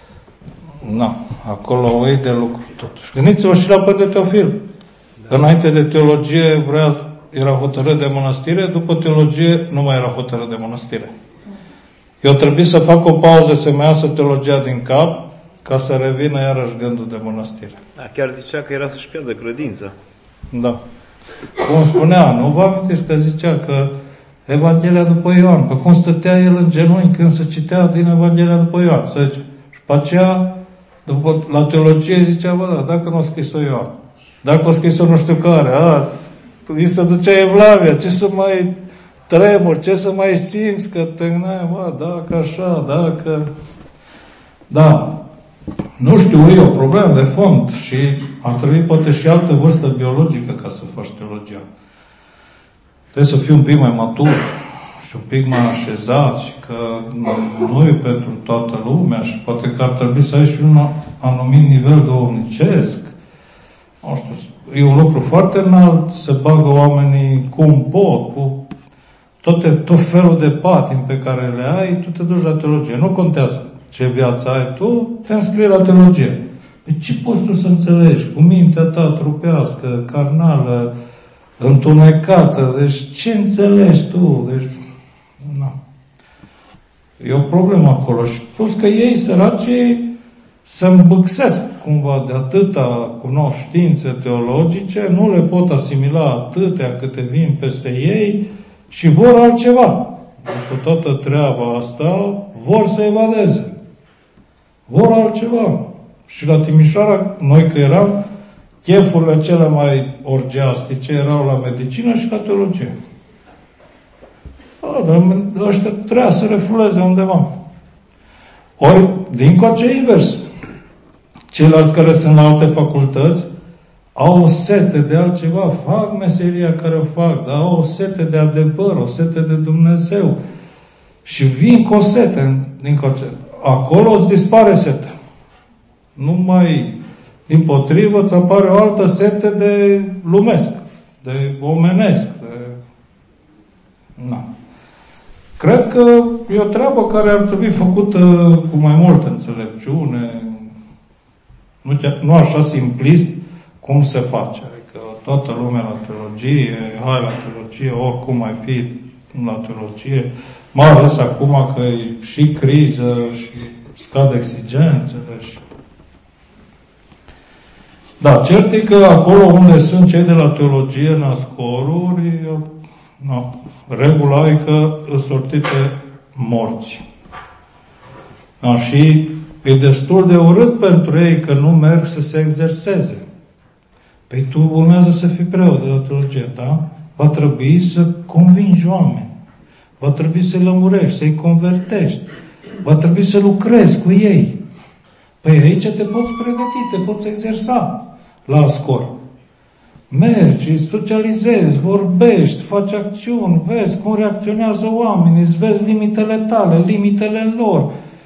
acolo e de lucru totuși. Gândiți-vă și la Părinte Teofil. Înainte de teologie era hotărât de mănăstire, după teologie nu mai era hotărât de mănăstire. Eu trebuie să fac o pauză, să-mi iasă teologia din cap, ca să revină iarăși gândul de mănăstire. Chiar zicea că era să-și pierdă credința. Da. Cum spunea, nu vă amintiți că zicea că Evanghelia după Ioan, că cum stătea el în genunchi când se citea din Evanghelia după Ioan, să zice. Și pe aceea, la teologie zicea, dacă nu a scris-o Ioan, dacă a scris-o nu știu care, îi se ducea evlavia, ce să mai tremur, ce să mai simți, că dacă așa, dacă... Da, nu știu, e o problemă de fond și ar trebui poate și altă vârstă biologică ca să faci teologia. Trebuie să fii un pic mai matur și un pic mai așezat și că nu e pentru toată lumea și poate că ar trebui să ai și un anumit nivel duhovnicesc. Nu știu, e un lucru foarte înalt, se bagă oamenii cum pot, cu tot felul de patimi pe care le ai, tu te duci la teologie. Nu contează ce viață ai tu, te înscrii la teologie. Păi ce poți tu să înțelegi? Cu mintea ta trupească, carnală, întunecată, deci ce înțelegi tu? Deci, e o problemă acolo. Și plus că ei, săracii, se îmbâxesc cumva de atâta cunoștințe teologice, nu le pot asimila atâtea câte vin peste ei și vor altceva. După toată treaba asta, vor să evadeze. Vor altceva. Și la Timișoara, noi că eram, chefurile cele mai orgiastice erau la medicină și la teologie. Dar ăștia trebuia să refuleze undeva. Ori, dincoace invers. Ceilalți care sunt la alte facultăți au o sete de altceva, fac meseria care o fac, dar au o sete de adevăr, o sete de Dumnezeu. Și vin cu o sete dincoace. Acolo îți dispare setea. Nu mai, dimpotrivă, îți apare o altă sete de lumesc, de omenesc. Cred că e o treabă care ar trebui făcută cu mai multă înțelepciune, nu așa simplist cum se face. Adică toată lumea la teologie, hai la teologie, oricum ai fi la teologie, mai ales acum că e și criză și scad exigențele. Da, cert e că acolo unde sunt cei de la teologie în ascoluri, regula e că îs sortite morți. Da, și e destul de urât pentru ei că nu merg să se exerseze. Păi tu urmează să fii preot de la teologie, da? Va trebui să convingi oameni. Va trebui să-i lămurești, să-i convertești. Va trebui să lucrezi cu ei. Păi aici te poți pregăti, te poți exersa la ascol. Mergi, socializezi, vorbești, faci acțiuni, vezi cum reacționează oamenii, îți vezi limitele tale, limitele lor.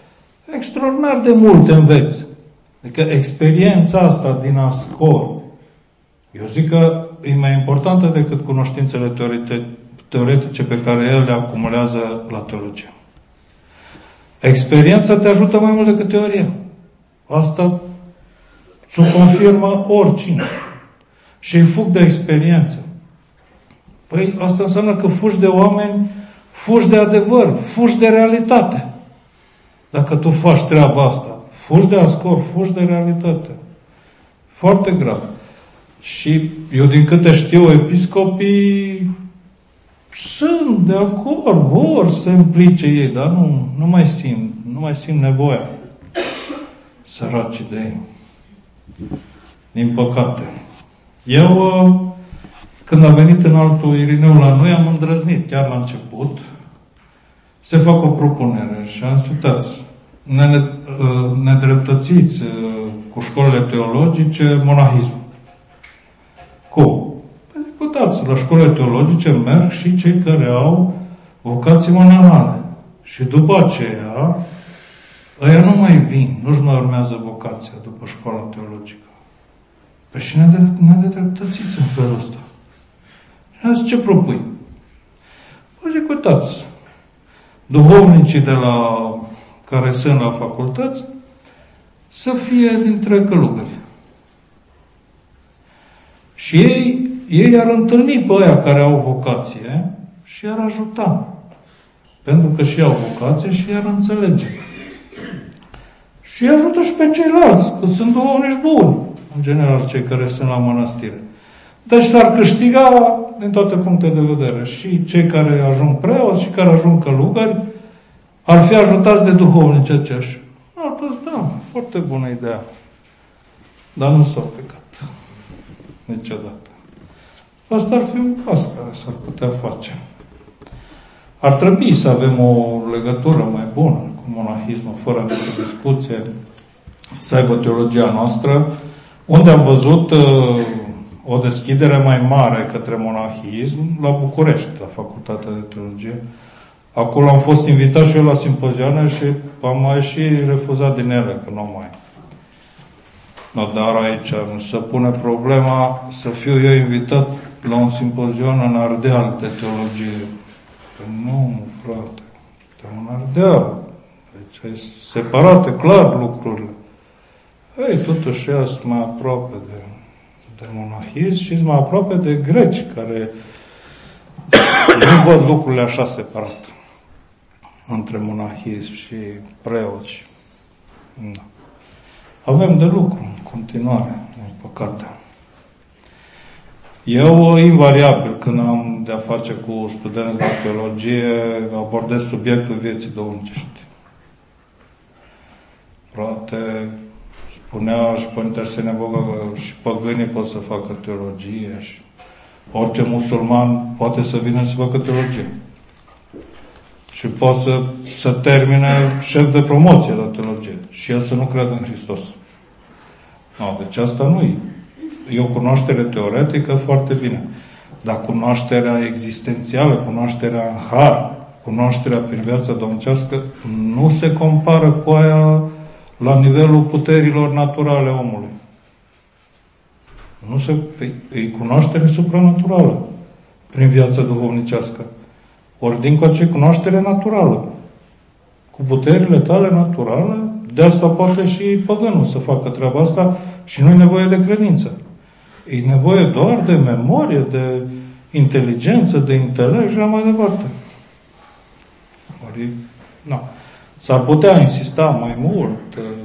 extraordinar de mult înveți. Adică experiența asta din Ascol, eu zic că e mai importantă decât cunoștințele teoretice pe care el le acumulează la teologie. Experiența te ajută mai mult decât teoria. Asta ți-o confirmă oricine. Și îi fug de experiență. Păi asta înseamnă că fugi de oameni, fugi de adevăr, fugi de realitate. Dacă tu faci treaba asta, fugi de Ascol, fugi de realitate. Foarte grav. Și eu din câte știu, episcopii sunt de acord, vor să implice ei, dar nu mai simt nevoia. Săracii de ei. Din păcate. Eu, când a venit în altul Irineu la noi, am îndrăznit chiar la început să fac o propunere și am spus, nedreptățiți cu școlile teologice monahism. Cum? Păi, uitați, la școlile teologice merg și cei care au vocații monahale. Și după aceea, ăia nu mai vin, nu-și mai urmează vocația după școala teologică. Păi și nedreptățiți în felul ăsta. Și am zis, ce propui? Păi zic, uitați, duhovnicii de la care sunt la facultăți să fie dintre călugări. Și ei ar întâlni pe aia care au vocație și ar ajuta. Pentru că și au vocație și ar înțelege. Și ajută și pe ceilalți, că sunt duhovnici buni, în general, cei care sunt la mănăstire. Deci s-ar câștiga din toate puncte de vedere. Și cei care ajung preoți și care ajung călugări ar fi ajutați de duhovnici acești. Da, foarte bună idee. Dar nu s-au plecat. Niciodată. Asta ar fi un pas care s-ar putea face. Ar trebui să avem o legătură mai bună cu monahismul, fără nicio discuție, să aibă teologia noastră, unde am văzut o deschidere mai mare către monahism la București, la Facultatea de Teologie. Acolo am fost invitat și eu la simpozioane și am mai și refuzat din ele, că nu mai. No, dar aici se pune problema să fiu eu invitat la un simpozion în Ardeal de teologie. Că nu, frate, de un Ardeal. Deci e separate, clar, lucrurile. Ei, totuși, ea sunt mai aproape de monahism și sunt mai aproape de greci, care nu văd lucrurile așa separat între monahism și preoți. Da. Avem de lucru în continuare, în păcate. Eu, invariabil, când am de-a face cu studenți de teologie, abordez subiectul vieții duhovnicești. Frate, spunea și Părintele Arsenie Boga că și păgânii pot să facă teologie și orice musulman poate să vină să facă teologie. Și poate să termine șef de promoție la teologie. Și el să nu creadă în Hristos. No, deci asta nu e o cunoaștere teoretică foarte bine. Dar cunoașterea existențială, cunoașterea în har, cunoașterea prin viața domnicească, nu se compară cu aia la nivelul puterilor naturale omului. E cunoaștere supranaturală prin viața duhovnicească. Ori dincoace e cunoaștere naturală. Cu puterile tale naturale, de asta poate și păgânul să facă treaba asta și nu e nevoie de credință. E nevoie doar de memorie, de inteligență, de intelect și mai departe. Ori, nu. S-ar putea insista mai mult.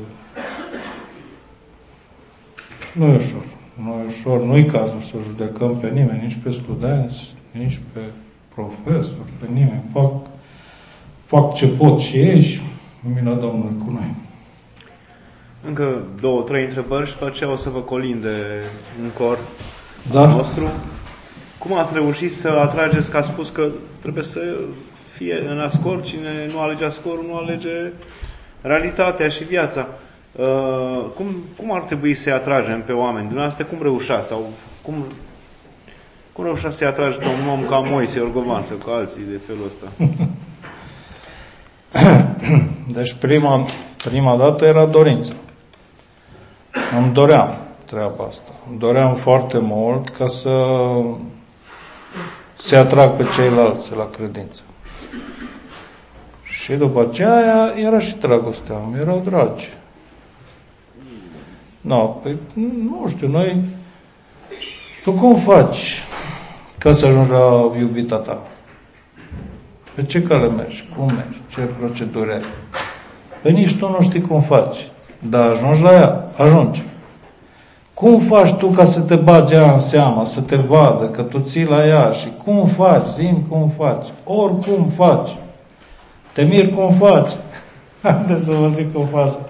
Nu e ușor. Nu e ușor. Nu e cazul să judecăm pe nimeni, nici pe studenți, nici pe profesori, pe nimeni. Fac ce pot și ei și mila Domnului cu noi. Încă 2-3 întrebări și după aceea o să vă colinde un cor nostru. Cum ați reușit să atrageți, că a spus că trebuie să fie în Ascol, cine nu alege Ascolul, nu alege realitatea și viața. Cum ar trebui să-i atragem pe oameni? Dumneavoastră cum reușați? Sau cum reușați să-i atragi pe un om ca Moise Orgovan sau ca alții de felul ăsta? Deci prima dată era dorința. Îmi doream treaba asta. Îmi doream foarte mult ca să se atrag pe ceilalți la credință. Și după aceea era și dragostea. Îmi erau dragi. Păi, nu știu, noi... Tu cum faci ca să ajungi la iubita ta? Pe ce cale mergi? Cum mergi? Ce proceduri ai? Păi nici tu nu știi cum faci. Dar ajungi la ea. Ajungi. Cum faci tu ca să te bagi ea în seamă, să te vadă, că tu ții la ea și cum faci? Zi-mi cum faci. Oricum faci. Te miri cum faci. Haideți să vă zic o fază.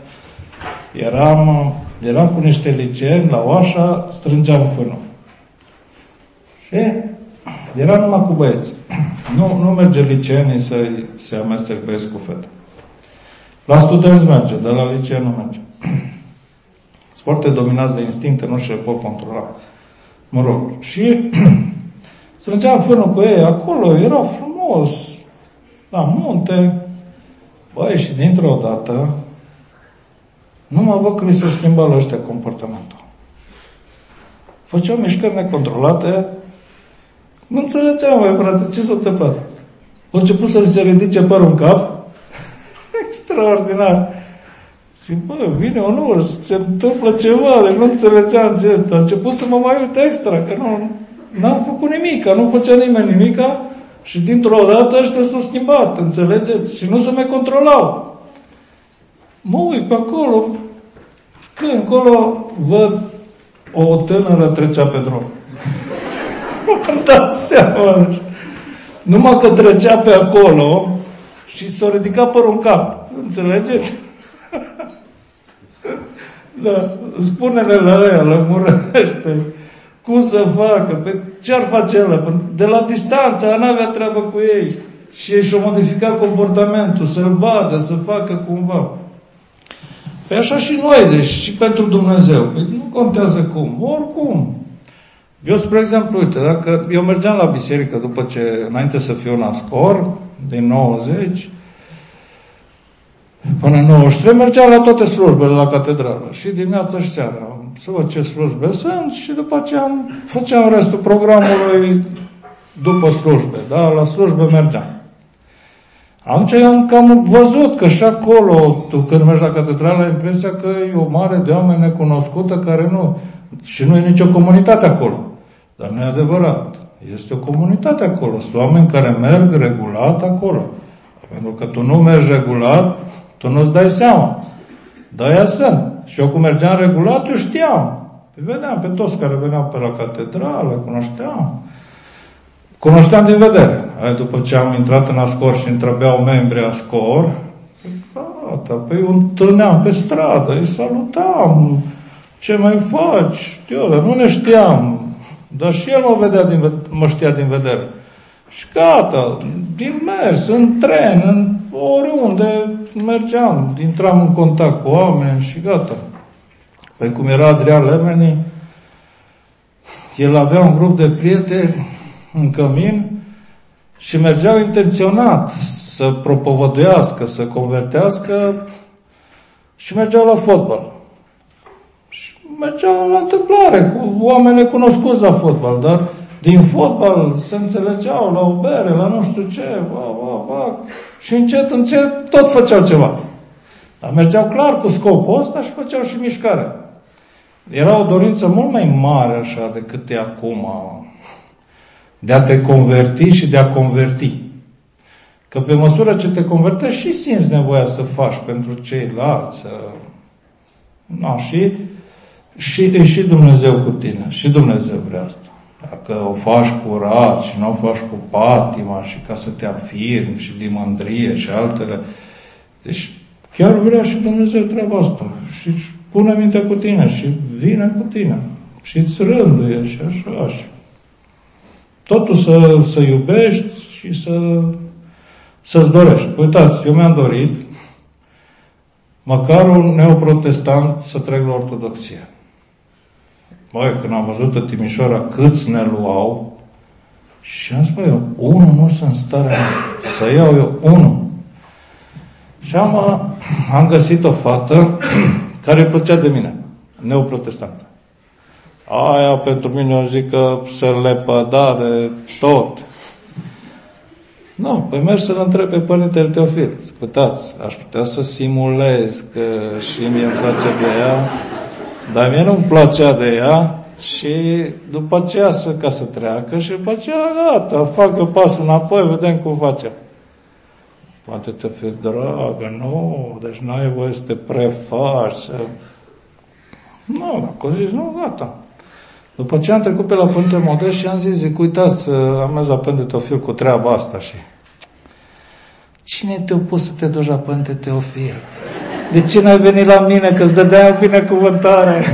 Eram cu niște liceeni la Oașa, strângeam fânul. Și eram numai cu băieți. Nu merge liceenii să se amestec băieți cu fete. La studenți merge, dar la licee nu merge. Sunt foarte dominați de instincte, nu și le pot controla. Mă rog. Și strângeam fânul cu ei acolo, era frumos, la munte. Băi, și dintr-o dată nu mă văd că li s-o schimba la ăștia comportamentul. Făceau mișcări necontrolate. Nu înțelegeam, mai frate, ce s-a întâmplat? A început să se ridice părul în cap. Extraordinar. Zic, vine un urs, se întâmplă ceva, deci nu înțelegeam ce. A început să mă mai uit extra, că n-am făcut nimica, nu făcea nimeni nimica și dintr-o dată ăștia s-au schimbat, înțelegeți? Și nu se mai controlau. Mă uit pe acolo, că încolo văd o tânără trecea pe drum. Îmi dau seama. Numai că trecea pe acolo și s-a ridicat părul în cap. Înțelegeți? Da. Spune-le la ea, lămurește. Cum să facă? Pe ce-ar face ăla? De la distanță, ea n-avea treabă cu ei. Și ei și-au modificat comportamentul, să-l vadă, să facă cumva. Păi așa și noi, deci și pentru Dumnezeu. Păi nu contează cum, oricum. Eu, spre exemplu, uite, dacă eu mergeam la biserică după ce, înainte să fiu nascor, din 90, până în 93, mergeam la toate slujbele la catedrală. Și dimineața și seara. Să văd ce slujbe sunt și după aceea făceam restul programului după slujbe. Da? La slujbe mergeam. Atunci am cam văzut că și acolo, tu când mergi la catedrală, ai impresia că e o mare de oameni necunoscută care nu... Și nu e nicio comunitate acolo. Dar nu e adevărat. Este o comunitate acolo. Sunt oameni care merg regulat acolo. Pentru că tu nu mergi regulat, tu nu-ți dai seama. Dar aia sunt. Și eu cum mergeam regulat, eu știam. Vedeam pe toți care veneau pe la catedrală, cunoșteam din vedere. După ce am intrat în Ascor și întrebeau membrii Ascor, gata, păi îi întâlneam pe stradă, îi salutam, ce mai faci? Știu, dar nu ne știam. Dar și el mă știa din vedere. Și gata, din mers, în tren, în oriunde mergeam, intram în contact cu oameni și gata. Păi cum era Adrian Lemeni, el avea un grup de prieteni în cămin și mergeau intenționat să propovăduiască, să convertească și mergeau la fotbal. Și mergeau la întâmplare cu oameni necunoscuți la fotbal, dar din fotbal se înțelegeau la o bere, la nu știu ce, și încet tot făceau ceva. Dar mergeau clar cu scopul ăsta și făceau și mișcare. Era o dorință mult mai mare așa decât e acum, de a te converti și de a converti. Că pe măsură ce te convertești și simți nevoia să faci pentru ceilalți. Și Dumnezeu cu tine. Și Dumnezeu vrea asta. Dacă o faci curat și nu o faci cu patima și ca să te afirmi și din mândrie și altele. Deci chiar vrea și Dumnezeu treaba asta. Și pune mintea cu tine și vine cu tine. Și îți rânduie și așa. Totul să iubești și să-ți dorești. Uitați, eu mi-am dorit măcar un neoprotestant să trec la ortodoxie. Băi, când am văzut în Timișoara câți ne luau și am zis, băi, eu unul nu sunt în stare să iau eu unul. Și am găsit o fată care îi plăcea de mine, neoprotestantă. Aia pentru mine o zic că se lepăda de tot. Nu, păi merg să-l întreb pe Părintele Teofil. Ascultați, aș putea să simulez că și mie îmi place de ea, dar mie nu-mi placea de ea și după aceea ca să treacă și după aceea gata, facă pasul înapoi, vedem cum facem. Poate Teofil, dragă, nu, deci n-ai voie să te prefaci. Nu, dacă zis, nu, gata. După ce am trecut pe la Părintele Modest și am zic, uitați, am mers la Părintele Teofil cu treaba asta și... Cine te-a pus să te duci la Părintele Teofil? De ce n-ai venit la mine, că-ți dădeam binecuvântare?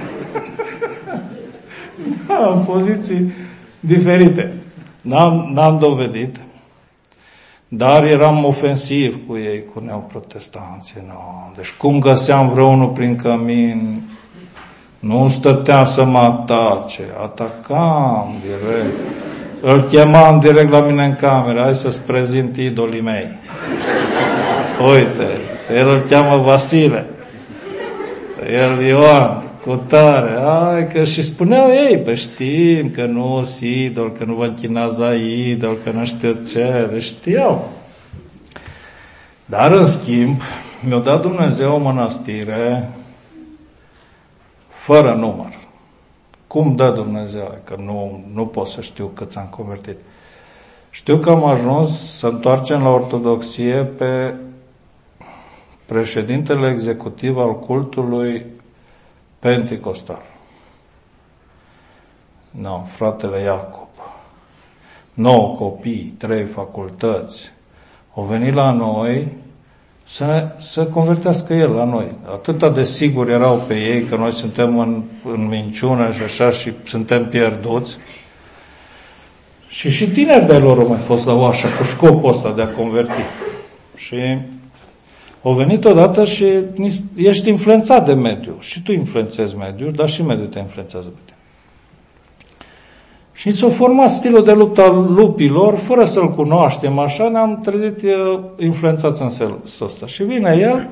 Da, în poziții diferite. N-am dovedit, dar eram ofensiv cu ei, cu neoprotestanții. No. Deci cum găseam vreunul prin cămin... Nu stăteam să mă atace, atacam direct. Îl chemam direct la mine în cameră, hai să-ți prezint idolii mei. Uite, el îl cheamă Vasile, el Ioan, cu tare, hai că și spuneau ei, pe știm că nu sunt idol, că nu vă închinați la idol, că nu știu ce, deci știau. Dar în schimb, mi-a dat Dumnezeu o mănăstire fără număr. Cum dă Dumnezeu? Că nu pot să știu cât s-am convertit. Știu că am ajuns să întoarcem la ortodoxie pe președintele executiv al cultului Pentecostal. No, fratele Iacob. 9 copii, 3 facultăți. Au venit la noi să convertească el la noi. Atâta de sigur erau pe ei că noi suntem în minciună și așa și suntem pierduți. Și tineri de lor au mai fost la Oașa cu scopul ăsta de a converti. Și au venit odată și ești influențat de mediu. Și tu influențezi mediul, dar și mediul te influențează pe tine. Și s-a format stilul de luptă al lupilor, fără să-l cunoaștem așa, ne-am trezit influențați în sensul ăsta. Și vine el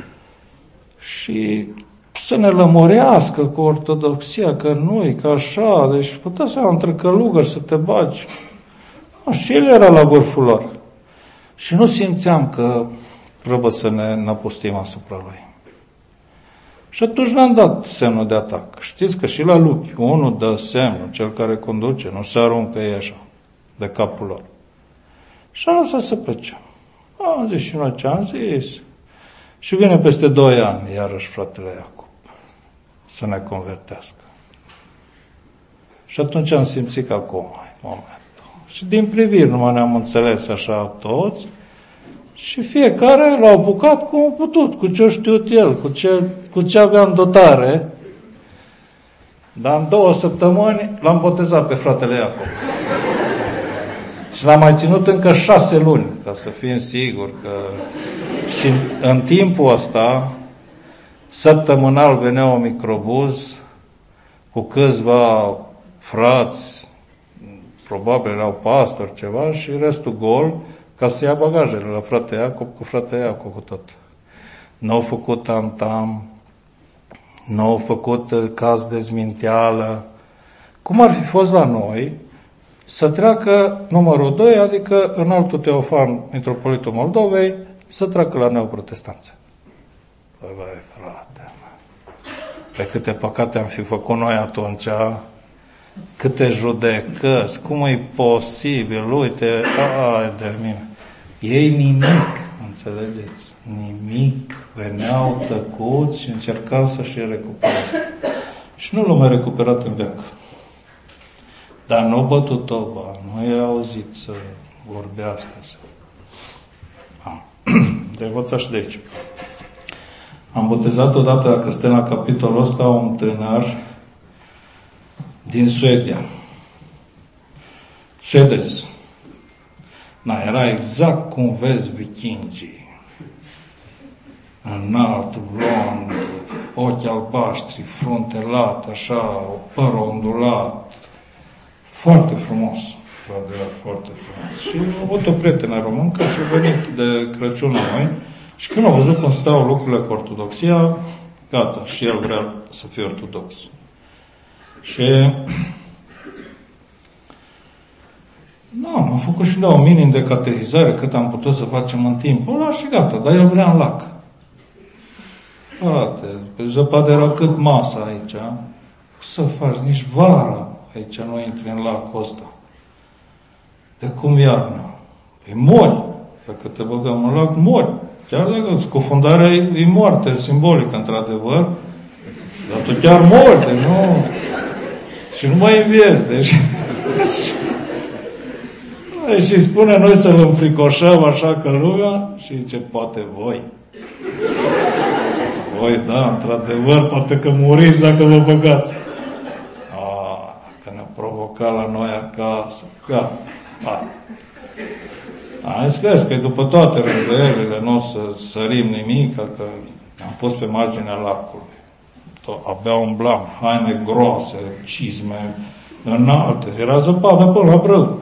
și să ne lămurească cu ortodoxia, că nu-i, că așa, deci putea să iau între călugări să te bagi. Și el era la vârful lor. Și nu simțeam că trebuie să ne năpustim asupra lui. Și atunci n-am dat semnul de atac. Știți că și la lupi, unul dă semnul, cel care conduce, nu se aruncă ei așa, de capul lor. Și a lăsat să plece. Am zis și noi ce am zis. Și vine peste 2 ani, iarăși fratele Iacob, să ne convertească. Și atunci am simțit că acum e momentul. Și din priviri numai ne-am înțeles așa toți, și fiecare l-a apucat cum a putut, cu ce știut el, cu ce aveam dotare. Dar în 2 săptămâni l-am botezat pe fratele Iacob. Și l-am mai ținut încă 6 luni, ca să fim siguri că... Și în timpul ăsta, săptămânal venea un microbuz cu câțiva frați, probabil erau pastori ceva, și restul gol, ca să ia bagajele la frate Iacob, cu frate Iacob cu tot. N-au făcut tam-tam, n-au făcut caz de zminteală. Cum ar fi fost la noi să treacă numărul 2, adică înaltul Teofan, mitropolitul Moldovei, să treacă la neoprotestanță. Păi, frate, pe câte păcate am fi făcut noi atunci, câte judecăți, cum e posibil, uite, ai de mine. Ei nimic, înțelegeți? Nimic. Veneau tăcuți și încercau să-și recupereze. Și nu l-au mai recuperat în veac. Dar nu au bătut toba, nu i-a auzit să vorbească. De învățat și de aici. Am botezat odată, dacă suntem la capitolul ăsta, un tânăr din Suedia. Suedez. Era exact cum vezi vikingii. Înalt, blond, ochi albaștri, frunte lat, așa, păr ondulat. Foarte frumos. Foarte frumos. Și am avut o prietenă româncă și a venit de Crăciun la noi. Și când a văzut cum stau lucrurile cu ortodoxia, gata, și el vrea să fie ortodox. Și am făcut și la un minim de catehizare cât am putut să facem în timpul ăla și gata, dar el vrea în lac. Frate, pe zăpadă era cât masa aici. Să faci, nici vara aici nu intri în lacul ăsta. De cum iarna? Păi mori. Dacă te băgăm în lac, mori. Chiar dacă scufundarea e moarte, simbolică, într-adevăr, dar tu chiar mori, deci nu... Și nu mai înviezi, deci... Și spune noi să-l înfricoșăm așa că lumea și zice, poate voi. Voi, da, într-adevăr, poate că muriți dacă vă băgați. Că ne-a provocat la noi acasă. Gata. Vezi că după toate rânduielile nu o să sărim nimic, că am pus pe marginea lacului. Abia umblam, haine groase, cizme înalte. Era zăpadă până la brâu.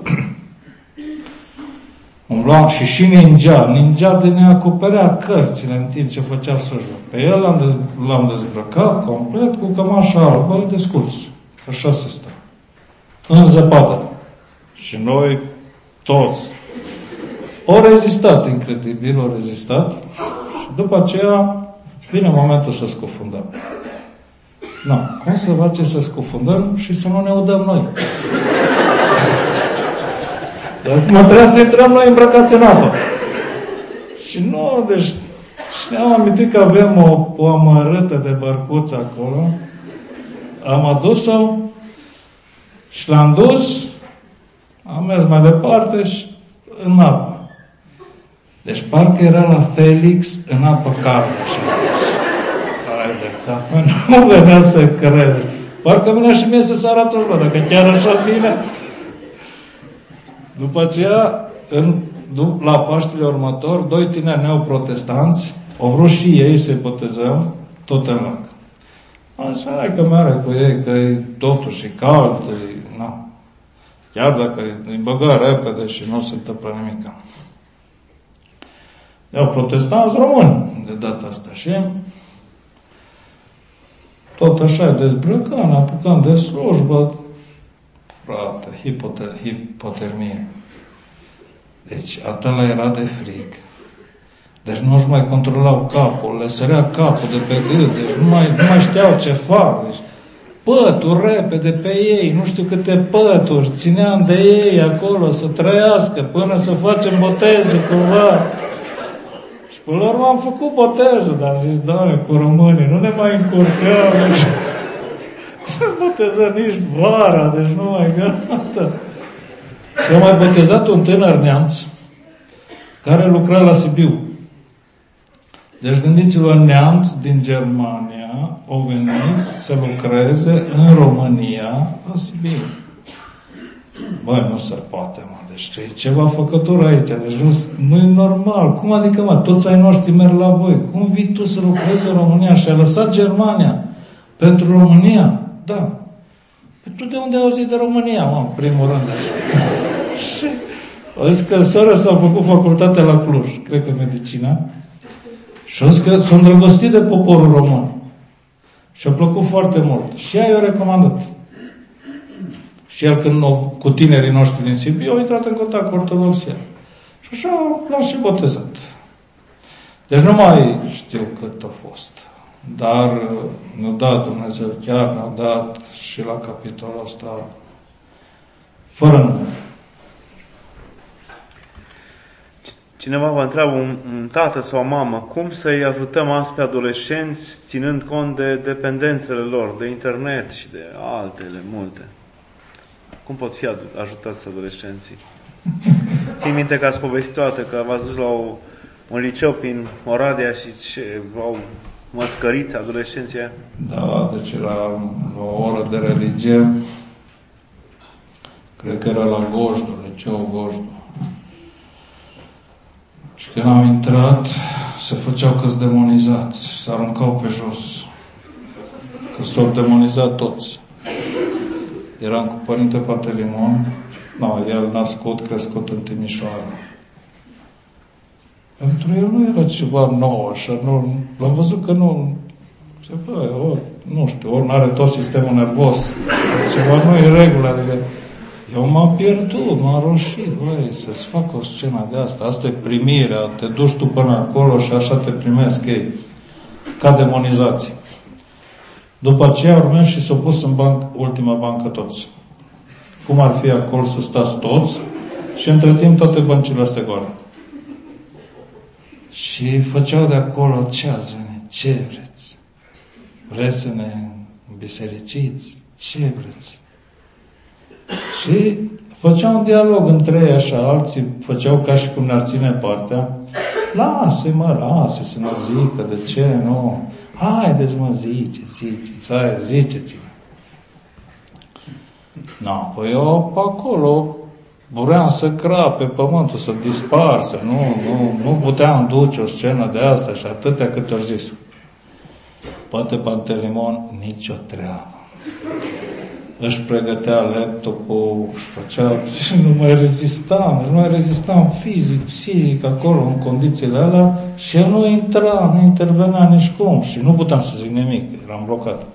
Umblam și ningea de ne acoperea cărțile în timp ce făcea slujbă. Pe el l-am dezbrăcat complet cu cămașa albă desculț. Așa se stă. În zăpadă. Și noi toți au rezistat, incredibil, au rezistat. Și după aceea vine momentul să scufundăm. Cum să face să scufundăm și să nu ne udăm noi? Acum trebuia să intrăm noi îmbrăcați în apă. Și deci, și ne-am amintit că avem o amărâtă de bărcuță acolo. Am adus-o și l-am dus, am mers mai departe și în apă. Deci parcă era la Felix în apă caldă. Haide, că nu venea să crede. Parcă venea și mie să sară atunci, dacă chiar așa bine. După aceea, la Paștele următor, 2 tineri neoprotestanți au vrut și ei să-i botezăm tot în lac. Am zis, hai că merge cu ei, că e totuși cald, chiar dacă îi băga repede și nu se întâmplă nimic. Iau protestanți români de data asta și tot așa dezbrăcăm, apucăm de slujbă, frate, hipotermie. Deci, atâta era de fric. Deci nu-și mai controlau capul, le sărea capul de pe gât, deci nu mai știau ce fac. Deci, pături repede pe ei, nu știu câte pături, țineam de ei acolo să trăiască până să facem botezul cumva. Și până la urmă am făcut botezul, dar am zis, Doamne, cu românii, nu ne mai încurcăm, deci, să botezăm nici vara, deci nu mai gata. Și am mai botezat un tânăr neamț care lucra la Sibiu. Deci gândiți-vă, neamț din Germania au venit să lucreze în România la Sibiu. Băi, nu se poate, deci e ceva făcătură aici, deci nu e normal. Cum adică, toți ai noștri merg la voi? Cum vii tu să lucrezi în România și ai lăsat Germania pentru România? Da. Păi tu de unde ai auzit de România, în primul rând? Și au zis că sora s-a făcut facultate la Cluj, cred că medicina, și au zis că s-a îndrăgostit de poporul român. Și a plăcut foarte mult. Și ea i-a recomandat. Și el, când cu tinerii noștri din Sibiu, au intrat în contact cu ortodoxia. Și așa l-am și botezat. Deci nu mai știu cât a fost. Dar ne-a dat Dumnezeu, chiar ne-a dat și la capitolul ăsta fără nume. Cineva vă întreabă, un tată sau o mamă, cum să-i ajutăm astfel adolescenți, ținând cont de dependențele lor, de internet și de altele multe? Cum pot fi ajutați adolescenții? Țin minte că ați povestit toată, că v-ați dus la un liceu prin Oradea și au măscărit adolescenții aia? Da, deci era o oră de religie, cred că era la Gojdu, liceul Gojdu. Și când am intrat, se făceau că-s demonizați, se aruncau pe jos, că s-au demonizat toți. Eram cu Părinte Patelimon, el născut, crescut în Timișoara. Pentru el nu era ceva nou, așa, nu, l-am văzut că nu, nu știu, ori n-are tot sistemul nervos, ceva nu e regulă, adică eu m-am pierdut, m-am roșit, băi, să-ți fac o scenă de asta e primirea, te duci tu până acolo și așa te primesc ei, ca demonizație. După aceea urmez și s-au pus în ultima bancă toți. Cum ar fi acolo să stați toți și între timp toate băncile astea goale. Și făceau de acolo ce vreți? Vreți să ne bisericiți? Ce vreți? Și făceau un dialog între ei așa, alții făceau ca și cum ne-ar ține partea. Lasă-mă să ne zică, de ce nu? Haideți mă, ziceți-mă. Păi eu pe acolo vreau să crape pământul, să dispar, să nu puteam duce o scenă de asta și atâtea cât ori zis. Poate Pantelimon nicio treabă. Își pregătea laptopul, își făcea și nu mai rezistam fizic, psihic acolo în condițiile alea și el nu intervenea nici cum și nu puteam să zic nimic, eram blocat.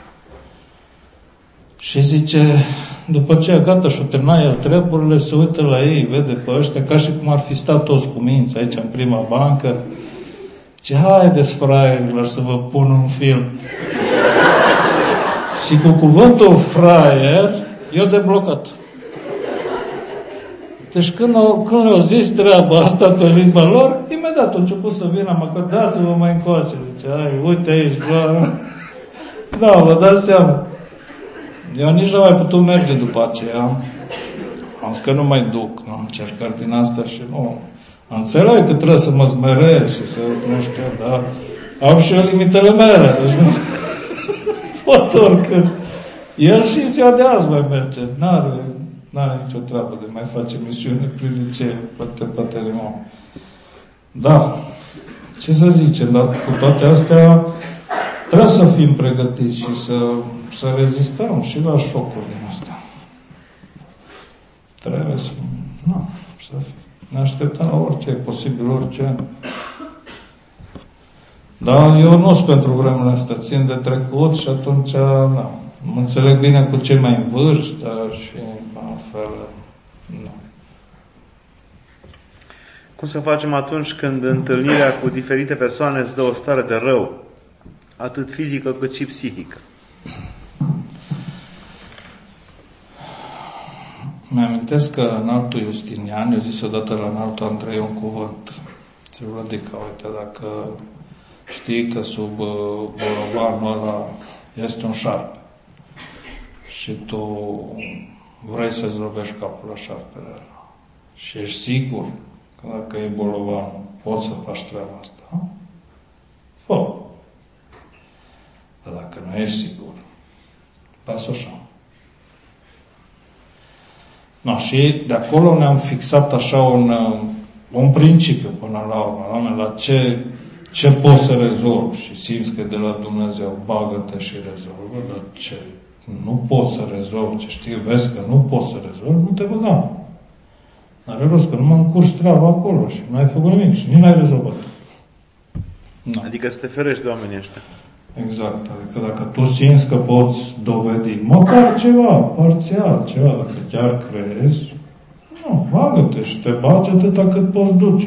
Și zice, după ce gata și-o termina el treburile, se uită la ei, vede pe ăștia ca și cum ar fi stat toți cu minți aici în prima bancă. Ce haideți, fraierilor, să vă pun un film. Și cu cuvântul fraier, eu deblocat. Deci când le-au zis treaba asta pe limba lor, imediat au început să vină, măcar dați-vă mai încoace. Zice, uite aici, da, vă dați seama. Eu nici nu mai putut merge după aceea. Am zis că nu mai duc, nu am încercat din asta și nu. Înțeleg că trebuie să mă smerez și să, nu știu, dar am și eu limitele mele, deci nu pot oricând. El și ziua de azi mai merge, n-are nicio treabă de mai face misiune prin liceu, poate limon. Da, ce să zicem, dar cu toate astea trebuie să fim pregătiți și să rezistăm și la șocuri din astea. Trebuie să ne așteptăm la orice, posibil orice. Dar eu nu sunt pentru vremurile astea, țin de trecut și atunci, mă înțeleg bine cu cei mai în vârstă și altfel, nu. Cum să facem atunci când întâlnirea cu diferite persoane îți dă o stare de rău, atât fizică cât și psihică? Mi-amintesc că înaltul Justinian, eu zis odată la înaltul Andrei un cuvânt. Ți-l Vladica, uite, dacă știi că sub bolovanul ăla este un șarpe și tu vrei să-ți lovești capul la șarpele ăla și ești sigur că dacă e bolovanul poți să faci treaba asta, fă. Dar dacă nu ești sigur, lasă-o așa. No, și de acolo ne-am fixat așa un principiu până la urmă, Doamne, la ce poți să rezolvi și simți că de la Dumnezeu bagă-te și rezolvă, dar ce nu poți să rezolvi, ce știi, vezi că nu poți să rezolvi, nu te băga. N-are rost, că nu mă încurci treaba acolo și nu ai făcut nimic și nici n-ai rezolvat. No. Adică să te ferești de oamenii ăștia. Exact. Adică dacă tu simți că poți dovedi măcar ceva, parțial, ceva, dacă chiar crezi, nu, bagă-te și te bagi atâta cât poți duce.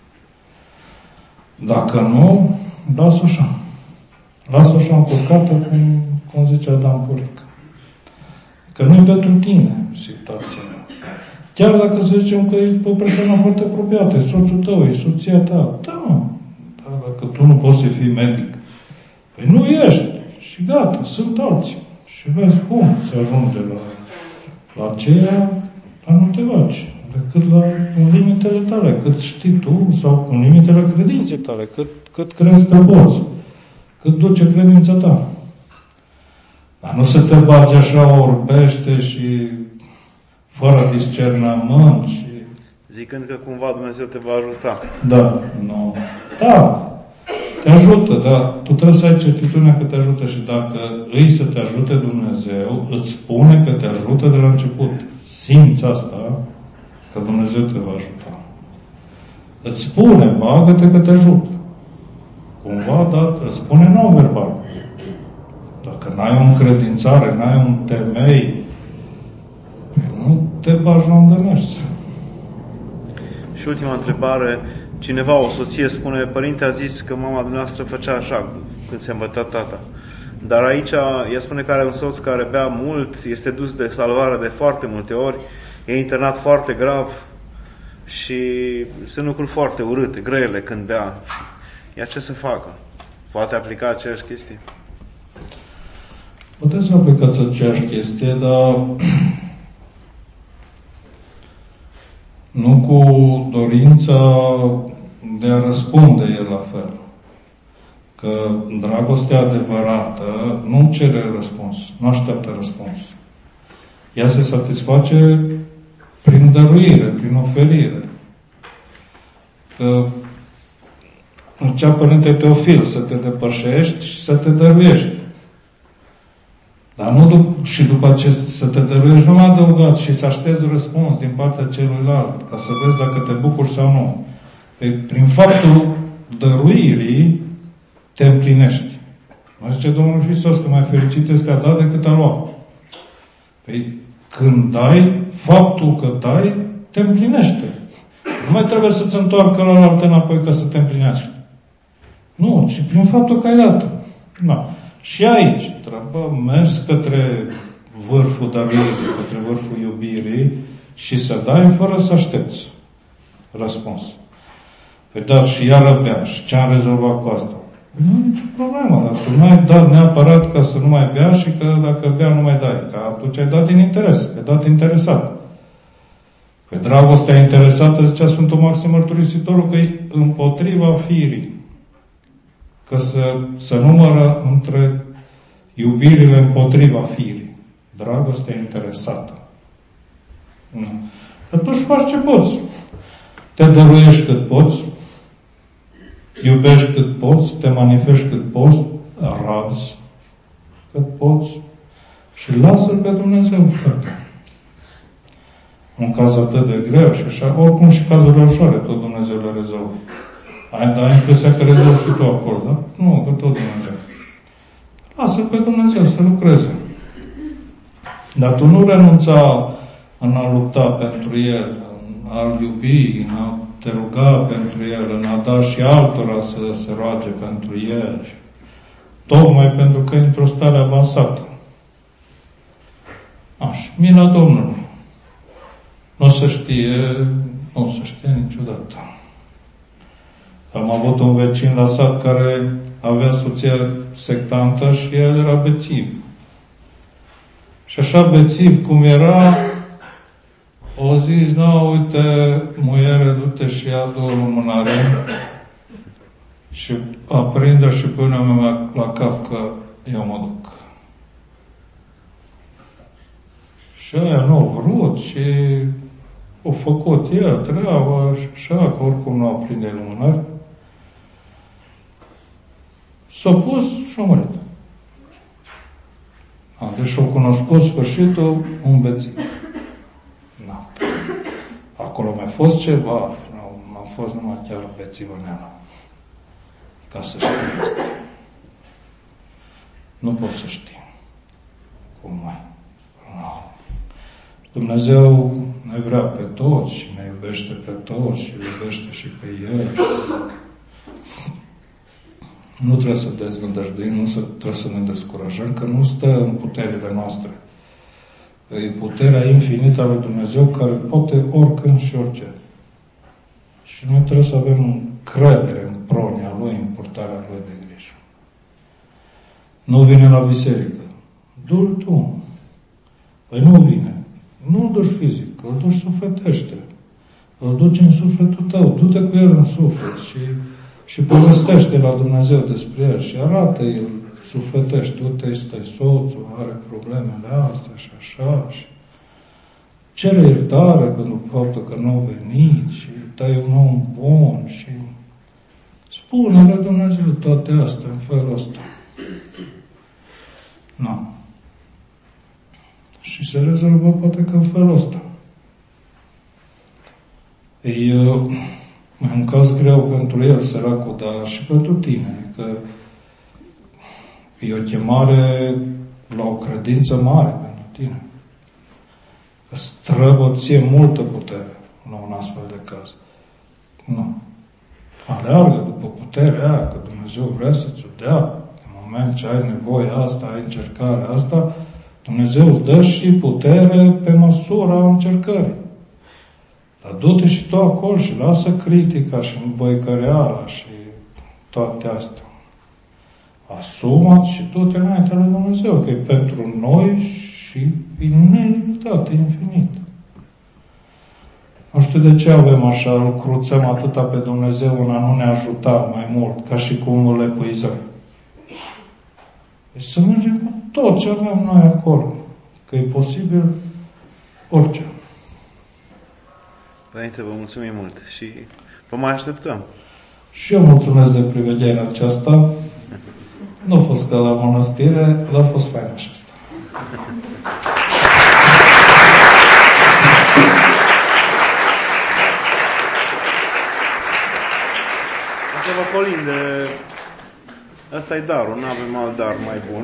Dacă nu, lasă-o așa. Lasă-o așa încurcată, cum zice Adam Puric. Că nu-i pentru tine situația. Chiar dacă să zicem că e o persoană foarte apropiată, e soțul tău, e soția ta, da, dar dacă tu nu poți să fii medic, păi nu ești. Și gata, sunt alții. Și vezi cum se ajunge la aceea, dar nu te bagi. Decât în limitele tale, cât știi tu, sau în limitele credinței tale, cât crezi că poți, cât duce credința ta. Dar nu să te bagi așa orbește și fără discernământ și... Zicând că cumva Dumnezeu te va ajuta. Da, nu. Da, te ajută, dar tu trebuie să ai certitudinea că te ajută și dacă îi să te ajute Dumnezeu, îți spune că te ajută de la început. Simți asta, că Dumnezeu te va ajuta. Îți spune, bagă-te că te ajută. Cumva, dar îți spune non-verbal. Dacă n-ai o încredințare, n-ai un temei, nu te bagi la unde mergi. Și ultima întrebare. Cineva, o soție, spune, părinte a zis că mama dumneavoastră făcea așa când se îmbăta tata. Dar aici ea spune că are un soț care bea mult, este dus de salvare de foarte multe ori, e internat foarte grav și sunt lucruri foarte urâte, grele când bea. Ea ce să facă? Poate aplica aceeași chestie? Puteți să aplicați aceeași chestie, dar nu cu dorința de a răspunde el la fel. Că dragostea adevărată nu cere răspuns, nu așteaptă răspuns. Ea se satisface prin dăruire, prin oferire. Că cea Părinte Teofil, să te depășești și să te dăruiești. Dar nu și după acest să te dăruiești, nu mai adăugat și să aștepți răspuns din partea celuilalt, ca să vezi dacă te bucuri sau nu. Prin faptul dăruirii te împlinești. Mă zice Domnul Hristos că mai fericit este a da decât a lua. Păi, când dai, faptul că dai, te împlinește. Nu mai trebuie să-ți întoarcă la altă înapoi ca să te împlinești. Nu, ci prin faptul că ai dat. Da. Și aici, trebuie mers către vârful dăruirii, către vârful iubirii și să dai fără să aștepți răspuns. Păi dar și iară bea. Și ce am rezolvat cu asta? Nu e nicio problemă. Dar tu nu ai dat neapărat ca să nu mai bea și că dacă bea nu mai dai. Că atunci ai dat din interes. Că ai dat interesat. Pe dragostea interesată, zicea Sfântul Maxim Mărturisitorul, că e împotriva firii. Că se numără între iubirile împotriva firii. Dragostea interesată. Nu. Atunci faci ce poți. Te dăruiești cât poți, iubești cât poți, te manifesti cât poți, rabzi cât poți și lasă-L pe Dumnezeu, frate. Un caz atât de greu și așa, oricum și cazurile ușoare, tot Dumnezeu le rezolvă. Ai impresia că rezolvi și tu acolo, da? Nu, că tot Dumnezeu. Lasă-L pe Dumnezeu să lucreze. Dar tu nu renunța în a lupta pentru El, în a-L iubi, în a te ruga pentru El, în a da și altora să se roage pentru El. Tocmai pentru că e într-o stare avansată. Așa, mila Domnului. Nu o să știe niciodată. Am avut un vecin la sat care avea soția sectantă și el era bețiv. Și așa bețiv cum era, o zis, nu, uite, muiere, du-te și ia 2 lumânare și aprinde și pune-o mea la cap că eu mă duc. Și aia nu a vrut și a făcut el treaba și așa, că oricum nu aprinde lumânare. S-a pus și a murit. Deci a cunoscut sfârșitul un bețiv. Da. Acolo mai fost ceva, nu a fost numai chiar bețivăneală. Ca să știi asta. Nu poți să știi. Cum mai? No. Dumnezeu ne vrea pe toți și ne iubește pe toți și iubește și pe El. Nu trebuie să dezgândăjduim, nu trebuie să ne descurajăm, că nu stă în puterile noastre. E puterea infinită a lui Dumnezeu care poate oricând și orice. Și noi trebuie să avem credere în pronia Lui, în purtarea Lui de grijă. Nu vine la biserică. Du-l tu. Păi nu vine. Nu-l duci fizic, îl duci sufletește. Îl duci în sufletul tău. Du-te cu el în suflet și povestește la Dumnezeu despre el și arată el sufletește. Uite, este soțul, are problemele astea și așa și cere iertare pentru faptul că nu a venit și dai un om bun și spune la Dumnezeu toate astea în felul ăsta. Nu. Și se rezolvă poate că în felul ăsta. E un caz greu pentru el, săracul, dar și pentru tine, că e o chemare la o credință mare pentru tine. Îți trebuie ție multă putere la un astfel de caz. Nu. Aleargă după puterea aia, că Dumnezeu vrea să-ți o dea. În moment ce ai nevoie asta, ai încercarea asta, Dumnezeu îți dă și putere pe măsura încercării. Dar du-te și tu acolo și lasă critica și îmbăicăreala și toate astea. Asuma-ți și du-te înainte lui Dumnezeu, că e pentru noi și e nelimitat, e infinit. Nu știu de ce avem așa, îl cruțăm atâta pe Dumnezeu în a nu ne ajuta mai mult, ca și cum îl epuizăm. Deci să mergem cu tot ce avem noi acolo, că e posibil orice. Părinte, vă mulțumim mult și vă mai așteptăm. Și eu mulțumesc de privegherea aceasta. Nu a fost ca la mănăstire, dar a fost fain așa asta. Să vă colinde, ăsta e darul, nu avem alt dar mai bun.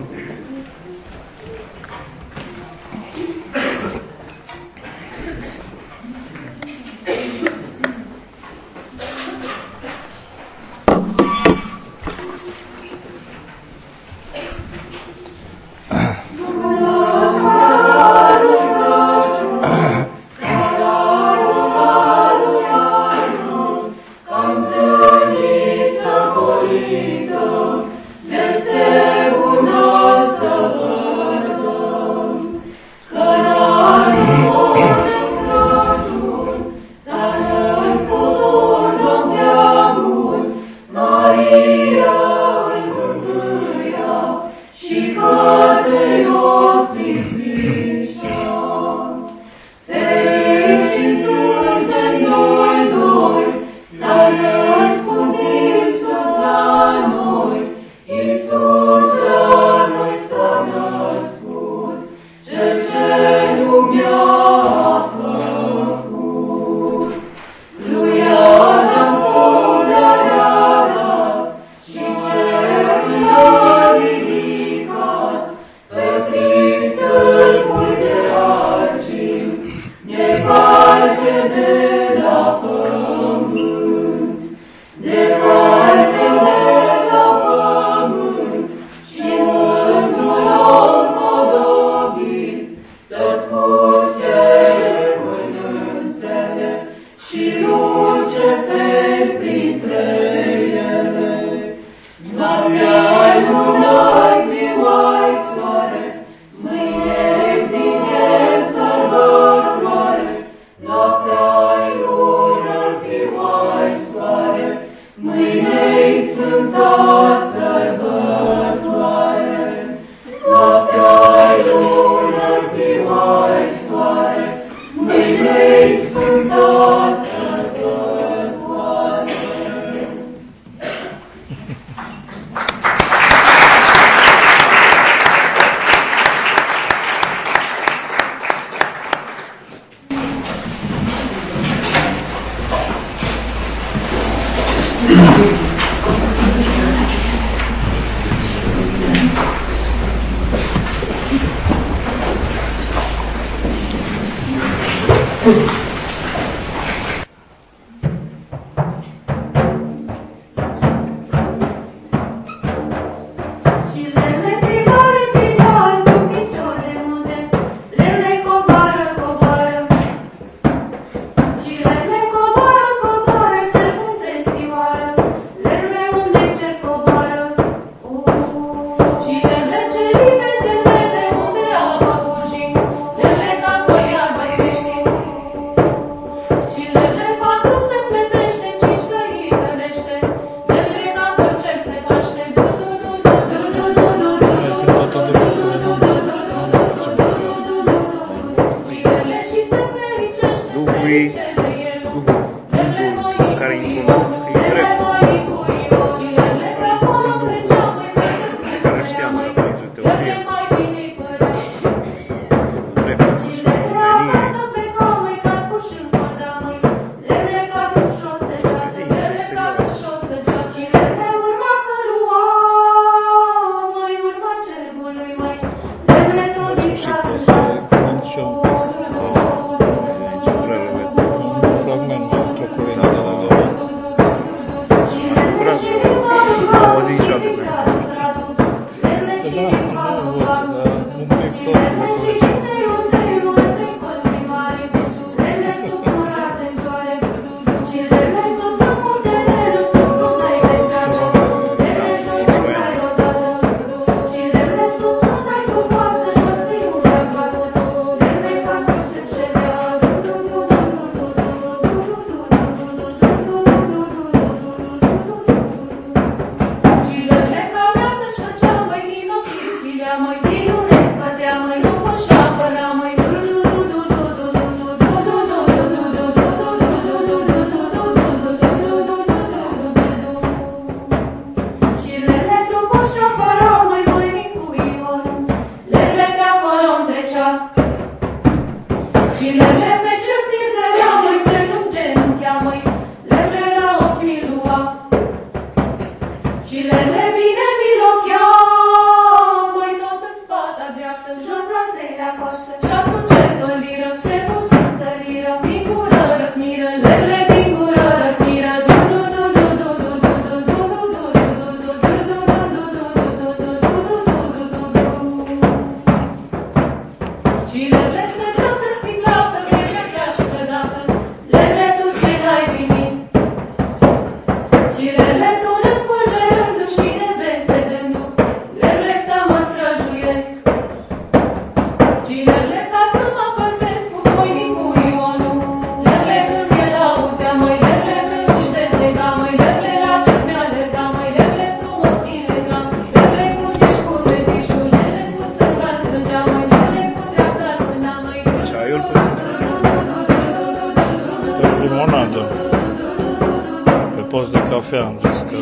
post de cafea, am zis că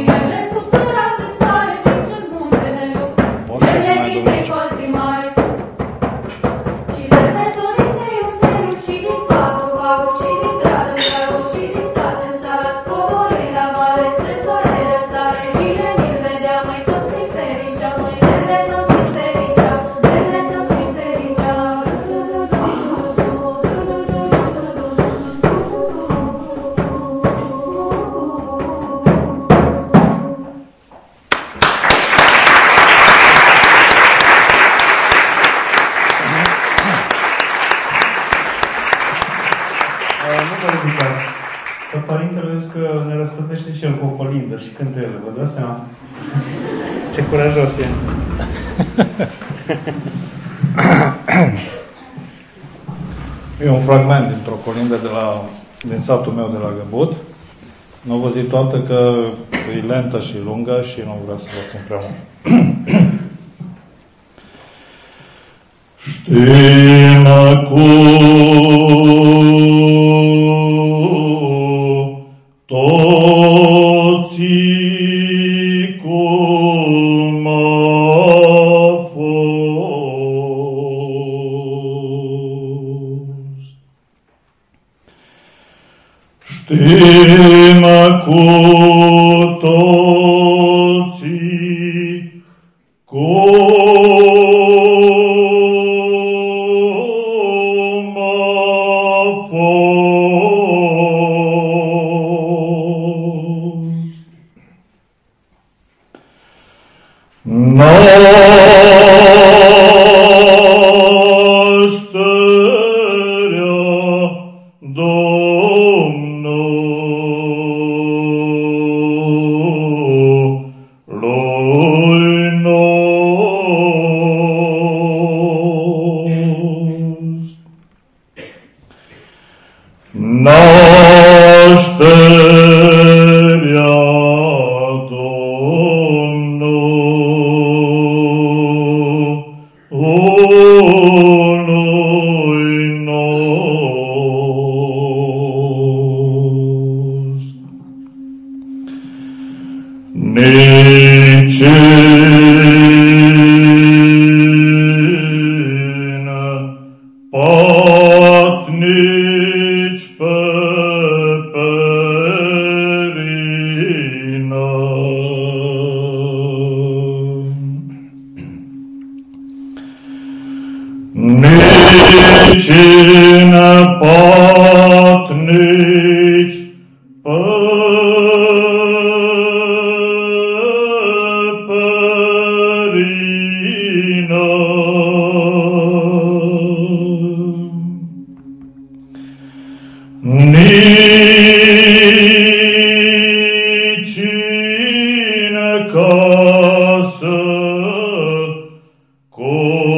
poți să mai domnule. Și el cu o colindă și cântă el, vă dați seama? Ce curajos e! E un fragment dintr-o colindă din satul meu de la Găbut. Nu vă zic toată că e lentă și lungă și nu vreau să vă țin prea mult. Știm cu toții cum a fost. Știm cu toții cum a fost. Nașterea Domnului nostru. Nașterea patnici pe perină. Nicine patnici pe perină. Nicine casă cu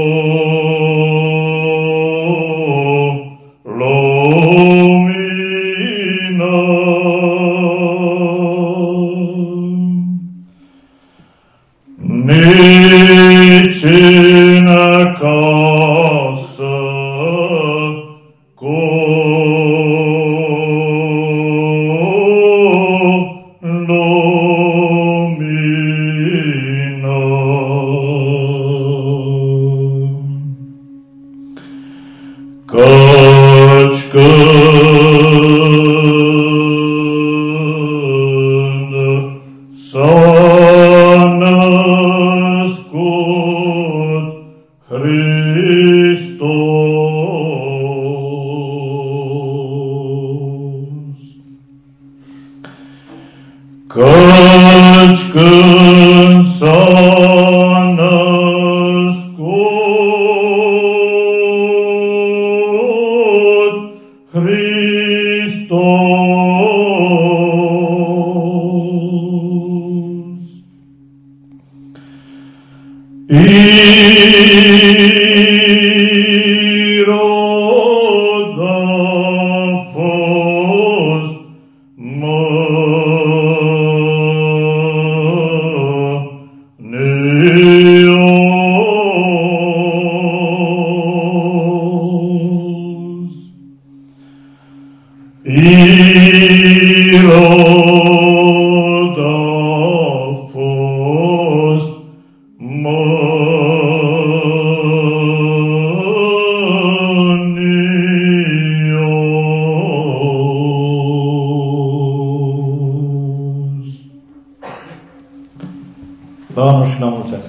lumină. Nicine casă cu lumină. Căci când s-a născut Hristos, căci când s-a născut Hristos, Irod a fost mânios. Irod La anul și la mulți ani.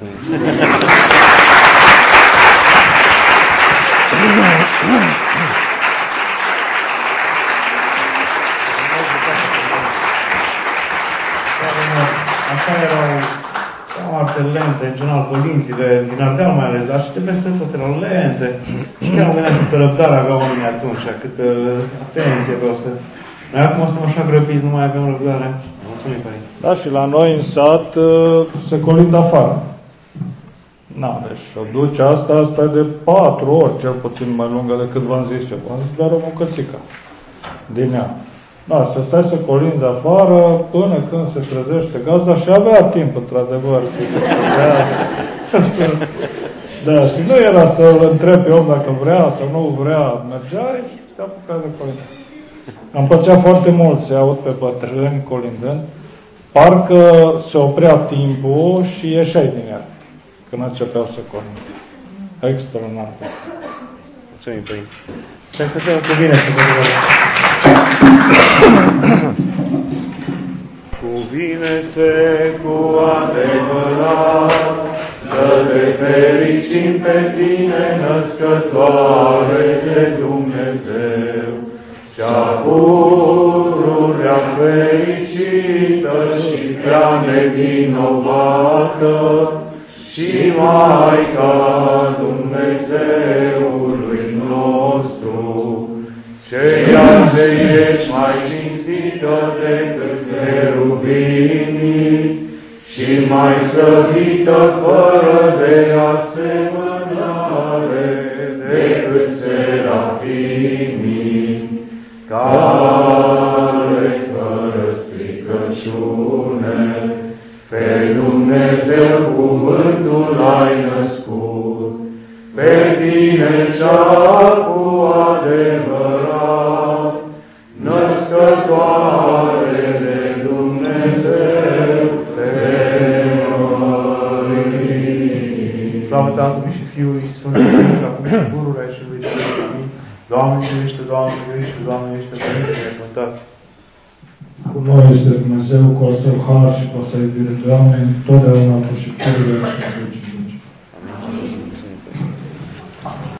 Așa erau foarte lente, în general, părințile din Ardeal mai ales, dar și de peste tot erau lente. Și chiar venea câtă răbdare aveau oamenii atunci, câtă atenție vreau să... Noi acum suntem așa grăbiți, nu mai avem răbdare. Mulțumim, părinte. Da, și la noi în sat se colindă afară. Na, deci o duce asta e de 4 ori, cel puțin mai lungă decât v-am zis eu. V-am zis doar o bucățică din ea. Da, să stai să colinzi afară până când se trezește gazda și avea timp, într-adevăr, să se trezească. Da, și nu era să-l întrebi om dacă vrea sau nu vrea. Mergeai și te apucai de colindă. Am plăcea foarte mult să aud pe bătrâni colindând. Parcă se oprea timpul și ieșeai din ea când începeau să colindă. Extraordinar. Mulțumim, părinte. Să cântăm cu bine să vă rog. Cuvine-se cu adevărat să te fericim pe tine, născătoare de Dumnezeu, cea pururea fericită și prea nevinovată și Maica Dumnezeului nostru, ceea ce ești mai cinstită decât cherubinii și mai slăvită fără de asemănare decât serafimii, care fără stricăciune pe Dumnezeu cuvântul ai născut, pe tine cea cu adevărat, născătoare de Dumnezeu te mărim. Slavă Tatălui și Fiului și Sfântului și acum și pururea și lui Dumnezeu. Amin. Doamne iubește, Doamne iubește, Doamne iubește, Părintele, ascultați. Cu noi este Dumnezeu, cu al său har și cu al său iubire de oameni, totdeauna și pururea și